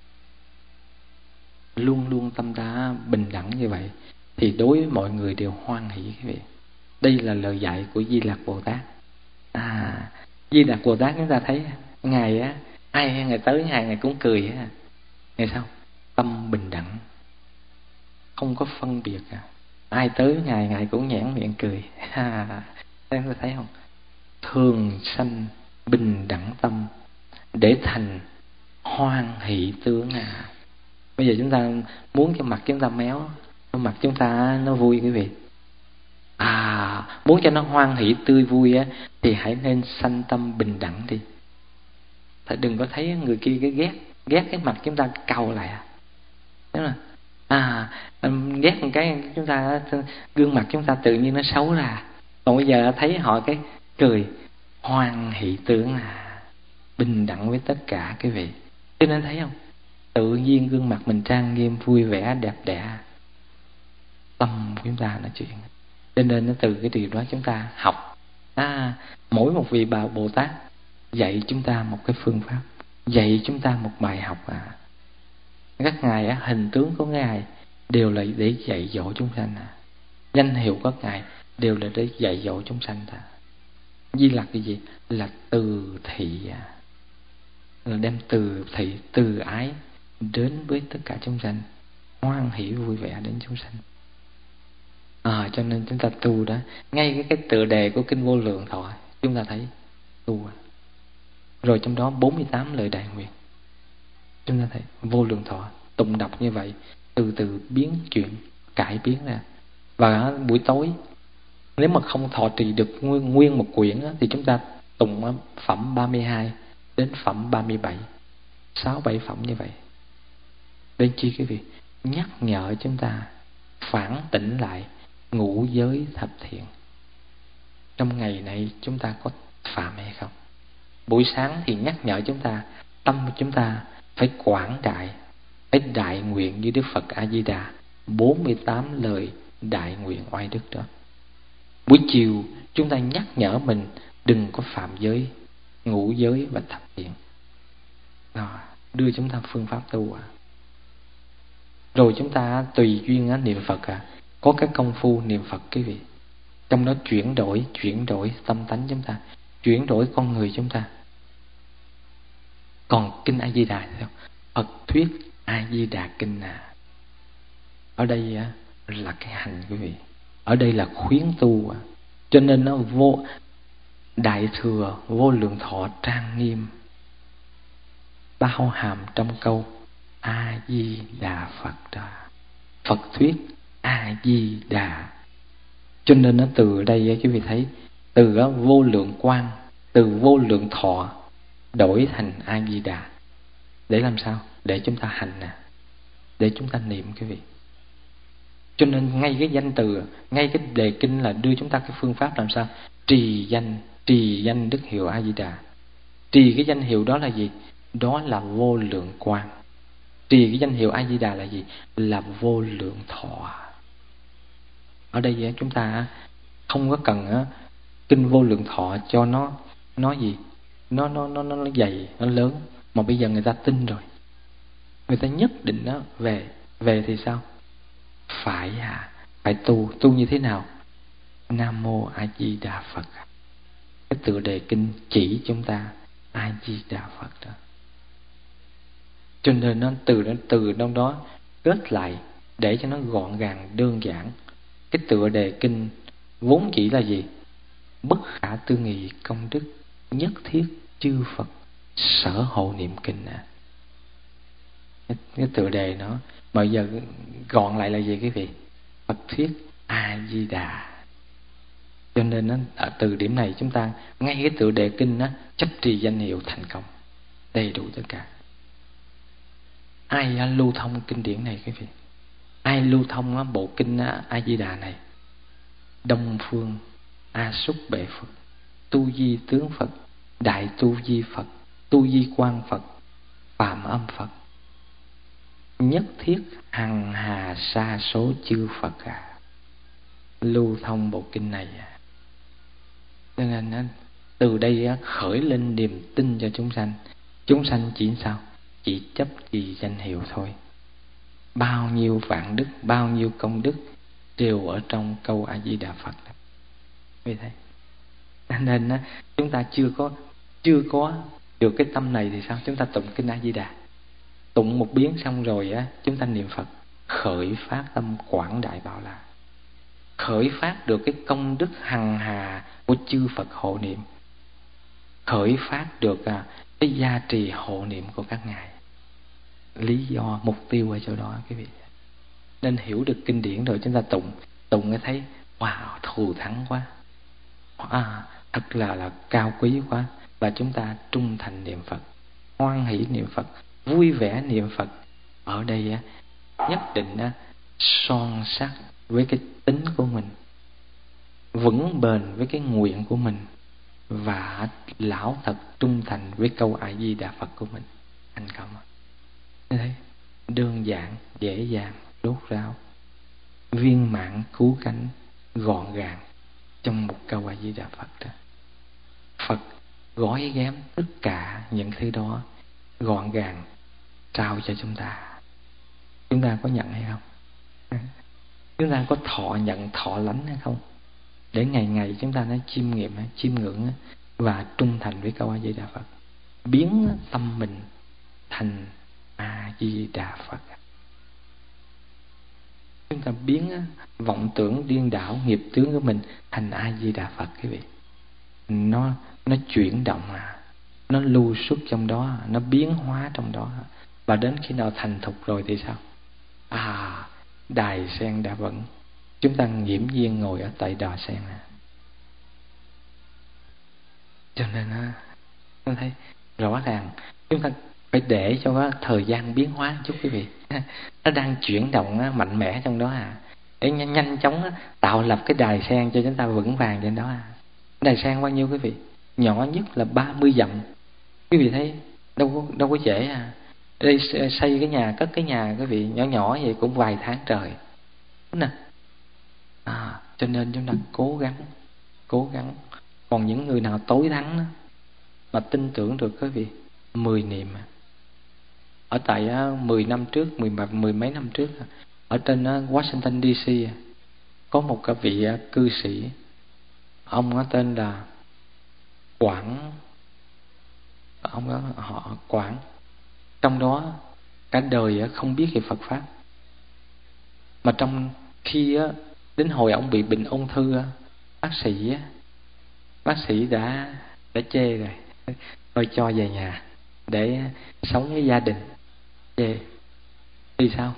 Luôn luôn tâm ta bình đẳng như vậy thì đối với mọi người đều hoan hỷ quý vị. Đây là lời dạy của Di Lặc Bồ Tát à. Di Lặc Bồ Tát chúng ta thấy Ngài á, ai Ngài tới Ngài, Ngài cũng cười á. Ngài sao? Tâm bình đẳng, không có phân biệt à. Ai tới Ngài, Ngài cũng nhãn miệng cười à. Em có thấy không? Thường sanh bình đẳng tâm, để thành hoan hỷ tướng à. Bây giờ chúng ta muốn cho mặt chúng ta méo, mặt chúng ta nó vui quý vị à, muốn cho nó hoan hỷ tươi vui á, thì hãy nên sanh tâm bình đẳng đi. Thật đừng có thấy người kia cái ghét, ghét cái mặt chúng ta cau lại à. Đúng rồi à, ghét một cái chúng ta, gương mặt chúng ta tự nhiên nó xấu ra. Còn bây giờ thấy họ cái cười, hoan hỷ tướng à, bình đẳng với tất cả quý vị. Cho nên thấy không, tự nhiên gương mặt mình trang nghiêm, vui vẻ, đẹp đẽ, tâm của chúng ta là chuyện. Cho nên nó từ cái điều đó chúng ta học à. Mỗi một vị bà Bồ Tát dạy chúng ta một cái phương pháp, dạy chúng ta một bài học à. Các ngài á, hình tướng của ngài đều là để dạy dỗ chúng sanh à. Danh hiệu của ngài đều là để dạy dỗ chúng sanh ta. Di Lặc cái gì? Là từ thị à, là đem từ thị, từ ái đến với tất cả chúng sanh, hoan hỷ vui vẻ đến chúng sanh à. Cho nên chúng ta tu đó, ngay cái, cái tựa đề của Kinh Vô Lượng Thọ chúng ta thấy tu Rồi trong đó bốn mươi tám lời đại nguyện. Chúng ta thấy vô lượng thọ tụng đọc như vậy, từ từ biến chuyển, cải biến ra. Và buổi tối nếu mà không thọ trì được nguyên, nguyên một quyển á, thì chúng ta tụng phẩm ba mươi hai đến phẩm ba mươi bảy, sáu bảy phẩm như vậy. Đến chi quý vị? Nhắc nhở chúng ta phản tỉnh lại ngũ giới thập thiện. Trong ngày này chúng ta có phạm hay không? Buổi sáng thì nhắc nhở chúng ta, tâm của chúng ta phải quảng đại, phải đại nguyện như Đức Phật A Di Đà, bốn mươi tám lời đại nguyện oai đức đó. Buổi chiều chúng ta nhắc nhở mình đừng có phạm giới, ngũ giới và thập thiện. Đó, đưa chúng ta phương pháp tu à. Rồi chúng ta tùy duyên á, niệm Phật à, có cái công phu niệm Phật quý vị. Trong đó chuyển đổi, chuyển đổi tâm tánh chúng ta, chuyển đổi con người chúng ta. Còn kinh A Di Đà sao? Phật thuyết A Di Đà kinh à. Ở đây á, là cái hành quý vị. Ở đây là khuyến tu à. Cho nên nó vô đại thừa vô lượng thọ trang nghiêm, bao hàm trong câu A Di Đà Phật đó. Phật thuyết A Di Đà. Cho nên nó từ đây quý vị thấy, từ đó vô lượng quang, từ vô lượng thọ đổi thành A Di Đà. Để làm sao? Để chúng ta hành nè, để chúng ta niệm quý vị. Cho nên ngay cái danh từ, ngay cái đề kinh là đưa chúng ta cái phương pháp làm sao trì danh, trì danh đức hiệu A Di Đà. Trì cái danh hiệu đó là gì? Đó là vô lượng quang. Trì cái danh hiệu A Di Đà là gì? Là vô lượng thọ. Ở đây chúng ta không có cần kinh vô lượng thọ cho nó nó gì? Nó nó nó nó dày, nó lớn, mà bây giờ người ta tin rồi. Người ta nhất định đó về về thì sao? Phải à, phải tu, tu như thế nào? Nam mô A Di Đà Phật. Cái tựa đề kinh chỉ chúng ta A Di Đà Phật đó. Cho nên nó từ nó từ trong đó kết lại để cho nó gọn gàng đơn giản. Cái tựa đề kinh vốn chỉ là gì? Bất khả tư nghị công đức nhất thiết chư Phật sở hộ niệm kinh à. Cái, cái tựa đề nó bây giờ gọn lại là gì quý vị? Phật thuyết A Di Đà. Cho nên nó, ở từ điểm này chúng ta ngay cái tựa đề kinh nó chấp trì danh hiệu thành công, đầy đủ tất cả. Ai lưu thông kinh điển này quý vị? Ai lưu thông bộ kinh A Di Đà này? Đông phương A Súc Bệ Phật, Tu Di Tướng Phật, Đại Tu Di Phật, Tu Di Quang Phật, Phạm Âm Phật, nhất thiết hằng hà sa số chư Phật à. Lưu thông bộ kinh này à. Cho nên từ đây khởi lên niềm tin cho chúng sanh. Chúng sanh chỉ sao? Chỉ chấp trì danh hiệu thôi. Bao nhiêu vạn đức, bao nhiêu công đức đều ở trong câu A Di Đà Phật. Vì thế nên chúng ta chưa có chưa có được cái tâm này thì sao? Chúng ta tụng kinh A Di Đà, tụng một biến xong rồi á, chúng ta niệm Phật, khởi phát tâm quảng đại bảo là, khởi phát được cái công đức hằng hà của chư Phật hộ niệm, khởi phát được à, cái gia trì hộ niệm của các ngài. Lý do mục tiêu ở chỗ đó quý vị. Nên hiểu được kinh điển rồi chúng ta tụng tụng mới thấy wow, thù thắng quá, à, thật là là cao quý quá. Và chúng ta trung thành niệm Phật, hoan hỷ niệm Phật, vui vẻ niệm Phật. Ở đây á, nhất định á, son sắc với cái tính của mình, vững bền với cái nguyện của mình, và lão thật trung thành với câu A Di Đà Phật của mình. Thành công. Thế đơn giản, dễ dàng, đốt ráo, viên mãn, cứu cánh, gọn gàng trong một câu A Di Đà Phật đó. Phật gói ghém tất cả những thứ đó gọn gàng trao cho chúng ta. Chúng ta có nhận hay không? Chúng ta có thọ nhận, thọ lánh hay không? Để ngày ngày chúng ta nói chiêm nghiệm, chiêm ngưỡng và trung thành với câu A Di Đà Phật, biến tâm mình thành A Di Đà Phật. Chúng ta biến vọng tưởng điên đảo, nghiệp tướng của mình thành A Di Đà Phật quý vị. Nó nó chuyển động à. nó lưu xuất trong đó, nó biến hóa trong đó. Và đến khi nào thành thục rồi thì sao? À, đài sen đã vững. Chúng ta nghiễm nhiên ngồi ở tại đài sen này. Cho nên á, tôi thấy rõ ràng chúng ta phải để cho có thời gian biến hóa một chút quý vị. Nó đang chuyển động á, mạnh mẽ trong đó à, để nhanh, nhanh chóng á, tạo lập cái đài sen cho chúng ta vững vàng trên đó à. Đài sen bao nhiêu quý vị? Nhỏ nhất là ba mươi dặm. Quý vị thấy đâu có, đâu có dễ à. Đây xây cái nhà, cất cái nhà quý vị nhỏ nhỏ vậy cũng vài tháng trời. Đúng nè. À, cho nên chúng ta cố gắng, cố gắng. Còn những người nào tối thắng đó, mà tin tưởng được quý vị, mười niệm. Ở tại mười năm trước, mười, mười mấy năm trước, ở trên Washington đê xê có một cái vị cư sĩ, ông đó tên là Quảng, ông đó họ Quảng. Trong đó cả đời không biết về Phật pháp, mà trong khi đến hồi ông bị bệnh ung thư, bác sĩ bác sĩ đã đã chê rồi, thôi cho về nhà để sống với gia đình. Chê vì sao?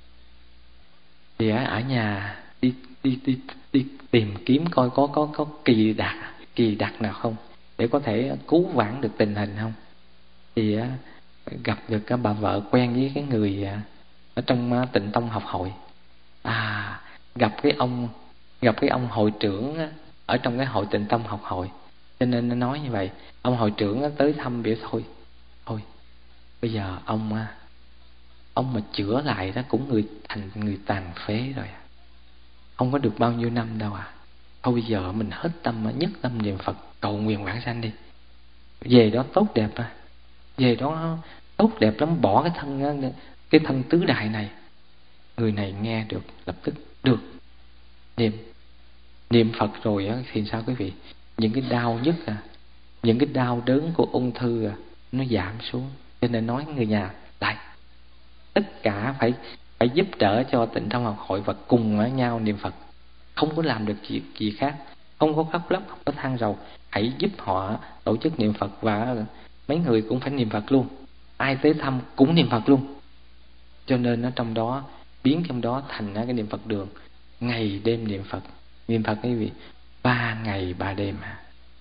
Thì ở nhà đi đi đi đi tìm kiếm coi có có có kỳ đặc kỳ đặc nào không để có thể cứu vãn được tình hình không. Thì gặp được cái bà vợ quen với cái người ở trong Tịnh Tông học hội. À, gặp cái ông gặp cái ông hội trưởng ở trong cái hội Tịnh Tông học hội, cho nên nó nói như vậy. Ông hội trưởng tới thăm biểu thôi thôi bây giờ ông ông mà chữa lại đó cũng người thành người tàn phế rồi, không có được bao nhiêu năm đâu à. Thôi bây giờ mình hết tâm, nhất tâm niệm Phật cầu nguyện vãng sanh đi, về đó tốt đẹp à, về đó tốt đẹp lắm, bỏ cái thân cái thân tứ đại này. Người này nghe được lập tức được niệm niệm Phật rồi á, thì sao quý vị? Những cái đau nhất à, những cái đau đớn của ung thư à, nó giảm xuống. Cho nên nói người nhà lại tất cả phải phải giúp đỡ cho Tịnh Tông học hội và cùng với nhau niệm Phật, không có làm được gì, gì khác, không có khóc lóc, không có than rầu, hãy giúp họ tổ chức niệm Phật. Và mấy người cũng phải niệm Phật luôn, ai tới thăm cũng niệm Phật luôn. Cho nên ở trong đó biến trong đó thành cái niệm Phật đường, ngày đêm niệm Phật. Niệm Phật quý vị ba ngày ba đêm à.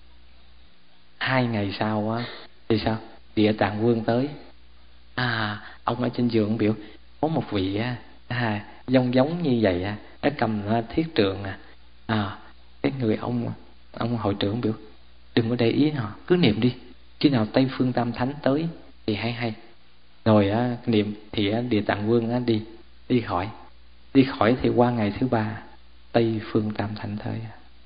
Hai ngày sau á thì sao? Địa Tạng Vương tới. À, ông ở trên giường ông biểu có một vị á, à, giống giống như vậy á, nó cầm thiết trượng à. À, cái người ông ông hội trưởng biểu đừng có để ý họ, cứ niệm đi, khi nào Tây Phương Tam Thánh tới thì hay hay. Rồi á, niệm thì á, Địa Tạng Vương á, đi đi khỏi đi khỏi thì qua ngày thứ ba Tây Phương Tam Thánh tới.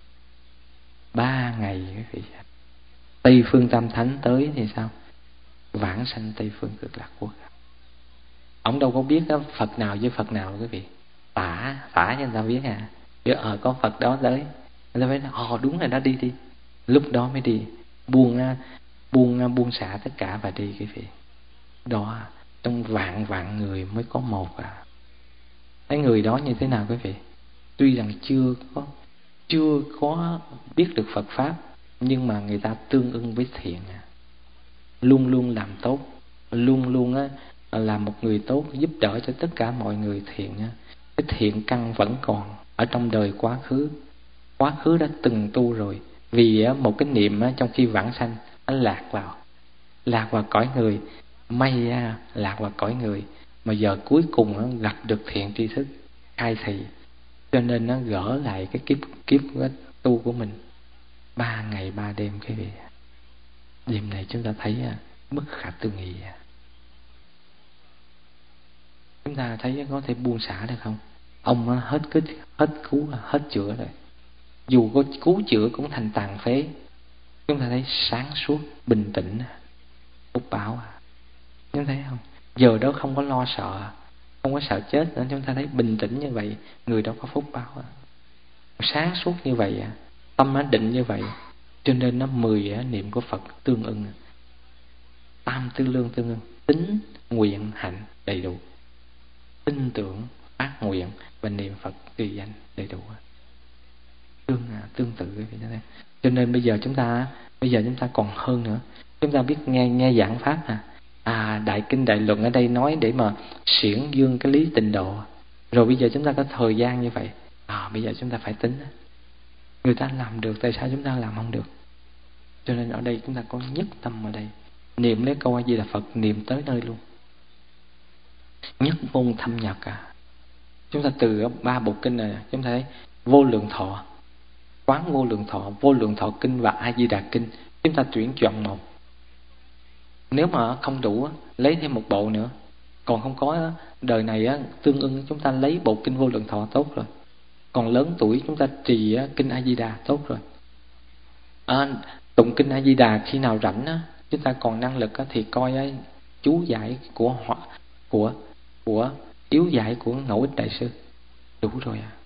Ba ngày quý vị, Tây Phương Tam Thánh tới thì sao? Vãng sanh Tây Phương Cực Lạc Quốc. Ông đâu có biết đó, Phật nào với Phật nào quý vị, tả tả cho người ta biết à, chứ ờ có Phật đó tới, người ta phải nói ồ đúng rồi đó, đi đi. Lúc đó mới đi, buông buông buông xả tất cả và đi quý vị. Đó trong vạn vạn người mới có một à. Cái người đó như thế nào quý vị? Tuy rằng chưa có chưa có biết được Phật pháp, nhưng mà người ta tương ưng với thiện à, luôn luôn làm tốt, luôn luôn á là một người tốt, giúp đỡ cho tất cả mọi người thiện á. Cái thiện căn vẫn còn ở trong đời quá khứ, quá khứ đã từng tu rồi. Vì một cái niệm trong khi vãng sanh nó lạc vào lạc vào cõi người, may lạc vào cõi người, mà giờ cuối cùng gặp được thiện tri thức khai thị, cho nên nó gỡ lại cái kiếp kiếp cái tu của mình. Ba ngày ba đêm quý vị, đêm này chúng ta thấy bất khả tư nghị. Chúng ta thấy có thể buông xả được không? Ông hết cứ hết cứu hết chữa rồi, dù có cứu chữa cũng thành tàn phế. Chúng ta thấy sáng suốt bình tĩnh, phúc báo. Chúng thấy không? Giờ đó không có lo sợ, không có sợ chết nữa. Chúng ta thấy bình tĩnh như vậy, người đó có phúc báo. Sáng suốt như vậy, tâm nó định như vậy, cho nên nó mười niệm của Phật tương ưng, tam tư lương tương ưng, tính nguyện hạnh đầy đủ, tin tưởng phát nguyện và niệm Phật tùy danh đầy đủ, tương tương tự. Cho nên bây giờ chúng ta bây giờ chúng ta còn hơn nữa, Chúng ta biết nghe nghe giảng pháp à, à Đại Kinh Đại Luận ở đây nói để mà xiển dương cái lý tịnh độ. Rồi bây giờ chúng ta có thời gian như vậy, à bây giờ chúng ta phải tính, người ta làm được, tại sao chúng ta làm không được? Cho nên ở đây chúng ta có nhất tâm ở đây, niệm lấy câu A Di Đà Phật, niệm tới nơi luôn. Nhất môn thâm nhập à. Chúng ta từ ba bộ kinh này chúng ta thấy Vô Lượng Thọ, Quán Vô Lượng Thọ, Vô Lượng Thọ Kinh và A Di Đà Kinh. Chúng ta tuyển chọn một. Nếu mà không đủ lấy thêm một bộ nữa. Còn không có đời này tương ưng, chúng ta lấy bộ kinh Vô Lượng Thọ tốt rồi. Còn lớn tuổi chúng ta trì kinh A Di Đà tốt rồi. À, tụng kinh A Di Đà khi nào rảnh á, chúng ta còn năng lực á, thì coi chú giải của họ của của yếu giải của Ngẫu Ích Đại Sư đủ rồi à.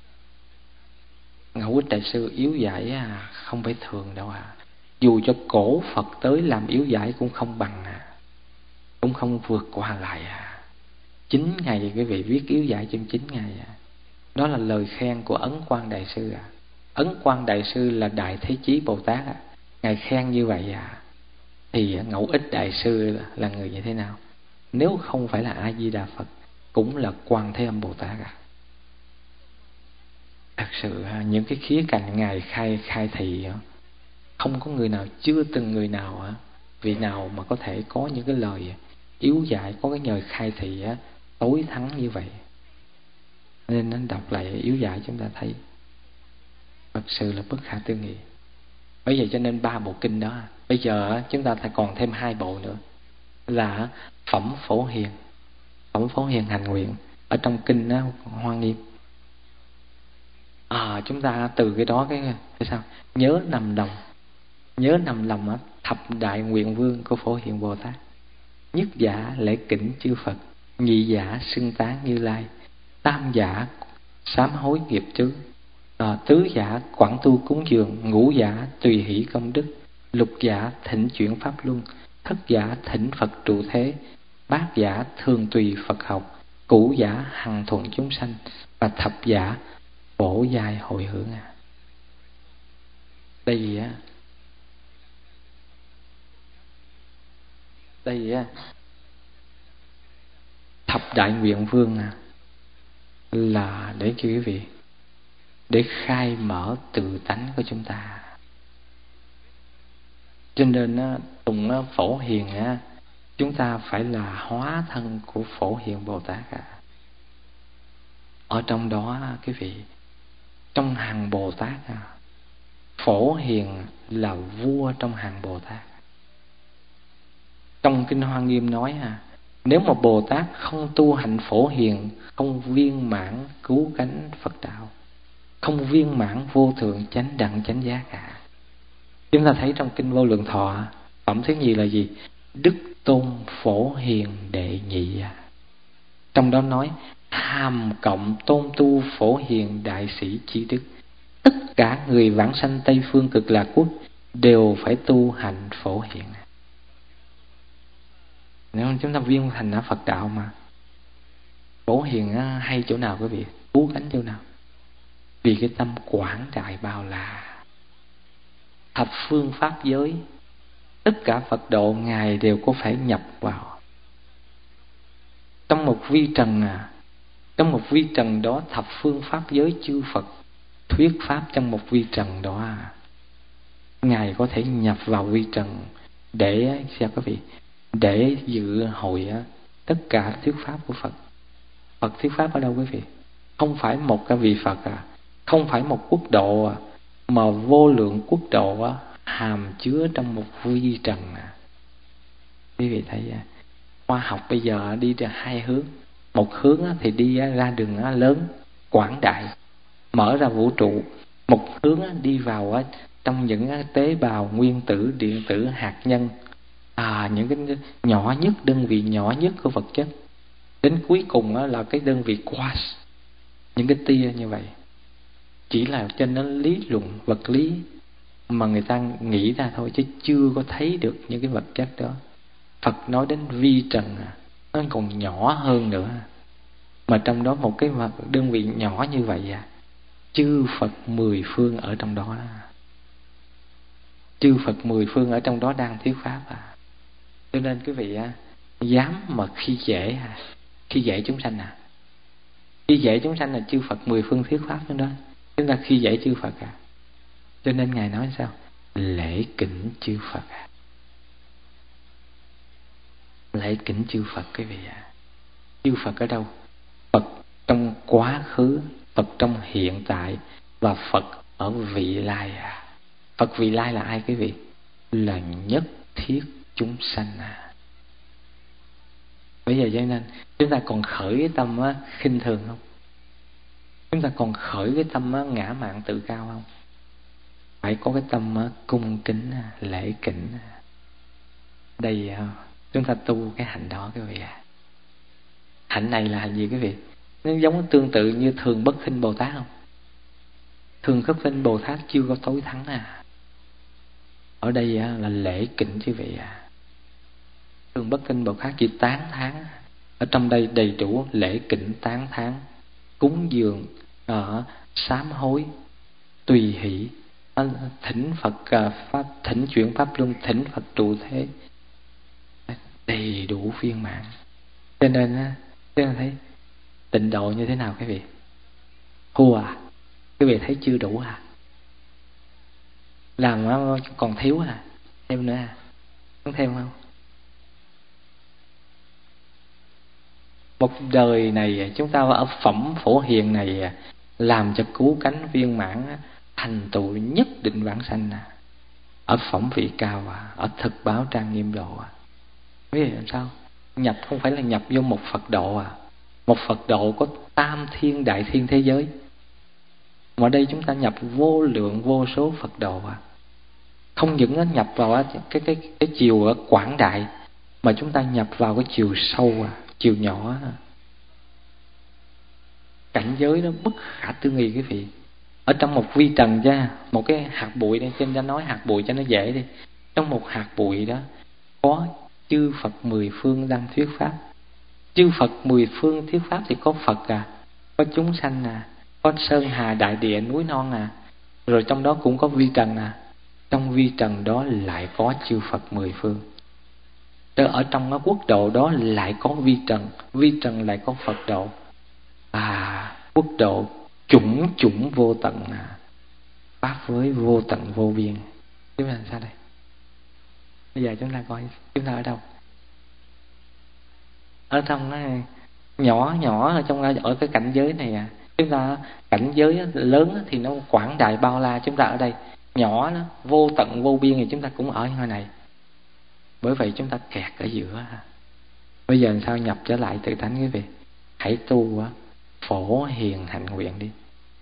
Ngẫu Ích Đại Sư yếu giải à, không phải thường đâu à. Dù cho cổ Phật tới làm yếu giải cũng không bằng à, cũng không vượt qua lại à. Chín ngày quý vị viết yếu giải trong chín ngày à. Đó là lời khen của Ấn Quang Đại Sư à. Ấn Quang Đại Sư là Đại Thế Chí Bồ Tát à. Ngài khen như vậy à. Thì Ngẫu Ích Đại Sư là người như thế nào? Nếu không phải là A Di Đà Phật, cũng là Quan Thế Âm Bồ Tát à. Thật sự những cái khía cạnh Ngài khai khai thị, không có người nào, chưa từng người nào, vị nào mà có thể có những cái lời yếu giải, có cái lời khai thị tối thắng như vậy. Nên nên đọc lại yếu giải chúng ta thấy thật sự là bất khả tư nghị. Bởi vậy cho nên ba bộ kinh đó, bây giờ chúng ta phải còn thêm hai bộ nữa là Phẩm Phổ Hiền, Phẩm Phổ Hiền hành nguyện ở trong kinh đó, Hoa Nghiêm. À, chúng ta từ cái đó cái, cái sao nhớ nằm lòng, nhớ nằm lòng á, thập đại nguyện vương của Phổ Hiền Bồ Tát. Nhất giả lễ kính chư Phật, nhị giả xưng tán Như Lai, tam giả sám hối nghiệp chướng, à, tứ giả quảng tu cúng dường, ngũ giả tùy hỷ công đức, lục giả thỉnh chuyển pháp luân, thất giả thỉnh Phật trụ thế, bát giả thường tùy Phật học, cửu giả hằng thuận chúng sanh, và thập giả bổ dài hồi hướng à. Đây á, đây á, thập đại nguyện vương à, là để cho quý vị, để khai mở tự tánh của chúng ta. Cho nên á, tụng Phổ Hiền á, chúng ta phải là hóa thân của Phổ Hiền Bồ Tát à. Ở trong đó quý vị, trong hàng Bồ Tát à, Phổ Hiền là vua trong hàng Bồ Tát. Trong kinh Hoa Nghiêm nói à, nếu mà Bồ Tát không tu hành Phổ Hiền, không viên mãn cứu cánh Phật đạo, không viên mãn vô thượng chánh đẳng chánh giác à. Chúng ta thấy trong kinh Vô Lượng Thọ, phẩm thứ nhì là gì? Đức tôn Phổ Hiền đệ nhị à. Trong đó nói hàm cộng tôn tu Phổ Hiền đại sĩ chi đức, tất cả người vãng sanh Tây Phương Cực Lạc Quốc đều phải tu hành Phổ Hiền. Nếu chúng ta viên thành ở Phật đạo mà. Phổ Hiền hay chỗ nào quý vị? Cứu cánh chỗ nào? Vì cái tâm quảng đại bao la, thập phương pháp giới, tất cả Phật độ Ngài đều có phải nhập vào. Trong một vi trần à, trong một vi trần đó, thập phương pháp giới chư Phật thuyết pháp trong một vi trần đó à, Ngài có thể nhập vào vi trần để sao quý vị? Để dự hội tất cả thuyết pháp của Phật. Phật thuyết pháp ở đâu quý vị? Không phải một cái vị Phật à, không phải một quốc độ à, mà vô lượng quốc độ à, hàm chứa trong một vi trần à. Quý vị thấy à, khoa học bây giờ đi ra hai hướng. Một hướng thì đi ra đường lớn quảng đại, mở ra vũ trụ. Một hướng đi vào trong những tế bào nguyên tử, điện tử, hạt nhân, à, những cái nhỏ nhất, đơn vị nhỏ nhất của vật chất. Đến cuối cùng là cái đơn vị quark, những cái tia như vậy. Chỉ là trên nó lý luận vật lý mà người ta nghĩ ra thôi, chứ chưa có thấy được những cái vật chất đó. Phật nói đến vi trần à, nó còn nhỏ hơn nữa. Mà trong đó một cái đơn vị nhỏ như vậy à, chư Phật mười phương ở trong đó. chư Phật mười phương ở trong đó đang thuyết pháp à. Cho nên quý vị á, dám mà khi dễ à, khi dễ chúng sanh à. Khi dễ chúng sanh là chư Phật mười phương thuyết pháp trong đó, chúng ta khi dễ chư Phật à. Cho nên Ngài nói sao? Lễ kính chư Phật à. Lễ kính chư Phật quý vị à. Chư Phật ở đâu? Phật trong quá khứ, Phật trong hiện tại, và Phật ở vị lai à. Phật vị lai là ai quý vị? Là nhất thiết chúng sanh à. Bây giờ cho nên chúng ta còn khởi cái tâm á, khinh thường không? Chúng ta còn khởi cái tâm á, ngã mạn tự cao không? Phải có cái tâm á, cung kính, lễ kính. Đây chúng ta tu cái hạnh đó quý vị à. Hạnh này là hạnh gì quý vị? Nó giống tương tự như thường bất khinh Bồ Tát không? Thường bất khinh Bồ Tát chưa có tối thắng à. Ở đây á, là lễ kính quý vị à. Thường bất khinh Bồ Tát chỉ tán thán. Ở trong đây đầy đủ lễ kính, tán thán, cúng dường, ở sám hối, tùy hỷ, thỉnh Phật pháp, thỉnh chuyển pháp luân, thỉnh Phật trụ thế, đầy đủ viên mãn. Cho nên á, chúng ta thấy tịnh độ như thế nào quý vị? Thua à? Quý vị thấy chưa đủ à? Làm nó còn thiếu à? Thêm nữa à? Muốn thêm không? Một đời này chúng ta ở phẩm Phổ Hiền này làm cho cứu cánh viên mãn, thành tựu nhất định vãng sanh à. Ở phẩm vị cao à, ở thực báo trang nghiêm độ à. Quý vị làm sao? Nhập không phải là nhập vô một Phật độ à. Một Phật độ có tam thiên đại thiên thế giới, mà đây chúng ta nhập vô lượng vô số Phật độ à. Không những nó nhập vào cái cái cái chiều ở quảng đại, mà chúng ta nhập vào cái chiều sâu à, chiều nhỏ à. Cảnh giới nó bất khả tư nghị quý vị. Ở trong một vi trần cha, một cái hạt bụi đây, trên ta nói hạt bụi cho nó dễ đi. Trong một hạt bụi đó có chư Phật mười phương đang thuyết pháp. Chư Phật mười phương thuyết pháp thì có Phật à, có chúng sanh à, có sơn hà đại địa núi non à, rồi trong đó cũng có vi trần à. Trong vi trần đó lại có chư Phật mười phương. Rồi ở trong cái quốc độ đó lại có vi trần, vi trần lại có Phật độ. À, quốc độ chủng chủng vô tận à, pháp với vô tận vô biên. Chúng ta làm sao đây? Bây giờ chúng ta coi chúng ta ở đâu? Ở trong nó nhỏ nhỏ ở trong ở cái cảnh giới này à. Chúng ta cảnh giới lớn thì nó quảng đại bao la, chúng ta ở đây nhỏ nó vô tận vô biên thì chúng ta cũng ở ngoài này. Bởi vậy chúng ta kẹt ở giữa. Bây giờ làm sao nhập trở lại tự tánh quý vị? Hãy tu á, Phổ Hiền hạnh nguyện đi.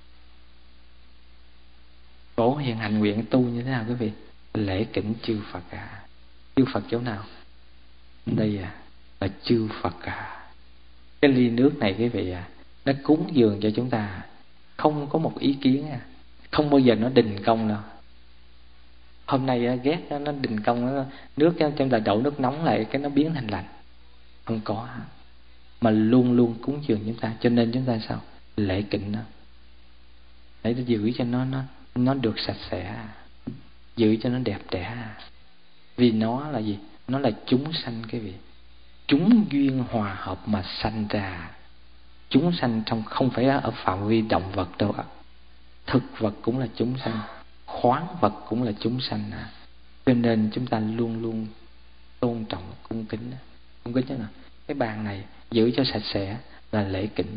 Phổ Hiền hạnh nguyện tu như thế nào quý vị? Lễ kính chư Phật à. Chư Phật chỗ nào? Đây à, là chư Phật à. Cái ly nước này quý vị à, nó cúng dường cho chúng ta, không có một ý kiến à, không bao giờ nó đình công đâu. Hôm nay ghét nó, nó đình công nó, nước chúng ta đổ nước nóng lại cái nó biến thành lạnh. Không có, mà luôn luôn cúng dường chúng ta. Cho nên chúng ta sao? Lễ kính nó, để giữ cho nó nó nó được sạch sẽ, giữ cho nó đẹp đẽ. Vì nó là gì? Nó là chúng sanh quý vị. Chúng duyên hòa hợp mà sanh ra. Chúng sanh trong không phải ở phạm vi động vật đâu ạ. Thực vật cũng là chúng sanh, khoáng vật cũng là chúng sanh à. Cho nên chúng ta luôn luôn tôn trọng, cung kính. Cung kính thế nào? Cái bàn này giữ cho sạch sẽ là lễ kính.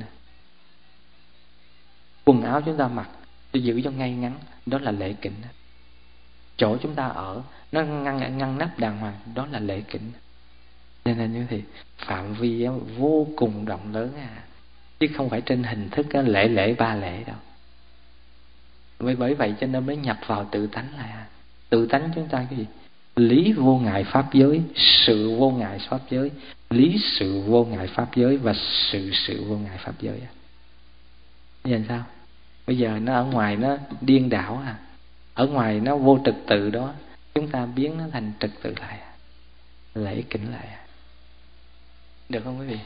Quần áo chúng ta mặc để giữ cho ngay ngắn, đó là lễ kính. Chỗ chúng ta ở nó ngăn ngăn nắp đàng hoàng, đó là lễ kính. Cho nên như thì phạm vi vô cùng rộng lớn à, chứ không phải trên hình thức lễ lễ ba lễ đâu. Bởi bởi vậy cho nên mới nhập vào tự tánh là tự tánh chúng ta cái gì? Lý vô ngại pháp giới, sự vô ngại pháp giới, lý sự vô ngại pháp giới và sự sự vô ngại pháp giới. Bây giờ sao? Bây giờ nó ở ngoài nó điên đảo à, ở ngoài nó vô trật tự đó, chúng ta biến nó thành trật tự lại, lễ kính lại. Được không quý vị?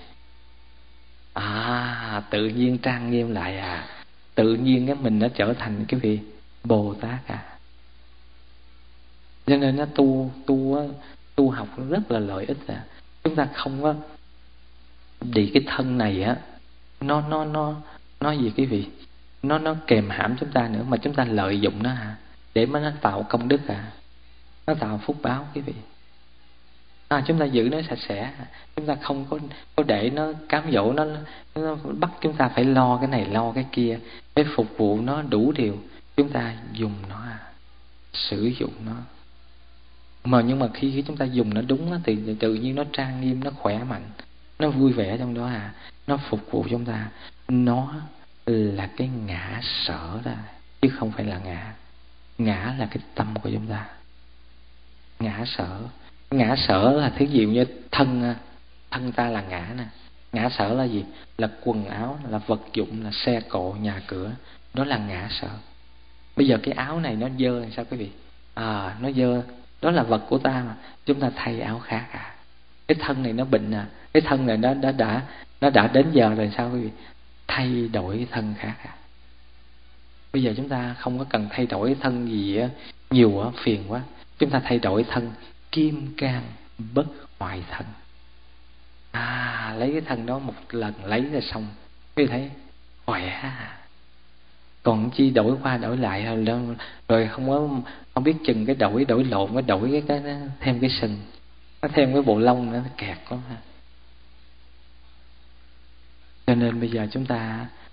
À, tự nhiên trang nghiêm lại à. Tự nhiên cái mình nó trở thành cái vị Bồ Tát à. Cho nên nó tu tu tu học rất là lợi ích. À chúng ta không có vì cái thân này á, nó nó nó nó gì quý vị, nó nó kèm hãm chúng ta nữa, mà chúng ta lợi dụng nó hả, để mà nó tạo công đức à, nó tạo phúc báo quý vị. À, chúng ta giữ nó sạch sẽ, chúng ta không có có để nó cám dỗ nó, nó bắt chúng ta phải lo cái này lo cái kia, phải phục vụ nó đủ điều. Chúng ta dùng nó, à, sử dụng nó. Mà nhưng mà khi, khi chúng ta dùng nó đúng á, thì tự nhiên nó trang nghiêm, nó khỏe mạnh, nó vui vẻ trong đó, à, nó phục vụ chúng ta. Nó là cái ngã sở đó, chứ không phải là ngã. Ngã là cái tâm của chúng ta. Ngã sở, ngã sở là thứ gì như thân, thân ta là ngã nè. Ngã sở là gì? Là quần áo, là vật dụng, là xe cộ, nhà cửa. Đó là ngã sở. Bây giờ cái áo này nó dơ làm sao quý vị? À, nó dơ, đó là vật của ta mà, chúng ta thay áo khác à. Cái thân này nó bệnh à, cái thân này nó, nó đã nó đã đến giờ rồi sao quý vị? Thay đổi cái thân khác à. Bây giờ chúng ta không có cần thay đổi thân gì á, nhiều á, phiền quá. Chúng ta thay đổi thân kim cang bất hoại thân. À, lấy cái thân đó một lần lấy ra xong, quý vị thấy khỏe à. Còn chi đổi qua đổi lại rồi không có, không biết chừng cái đổi đổi lộn, cái đổi cái, cái, cái thêm cái sừng, nó thêm cái bộ lông nữa, nó kẹt quá ha. Cho nên bây giờ chúng ta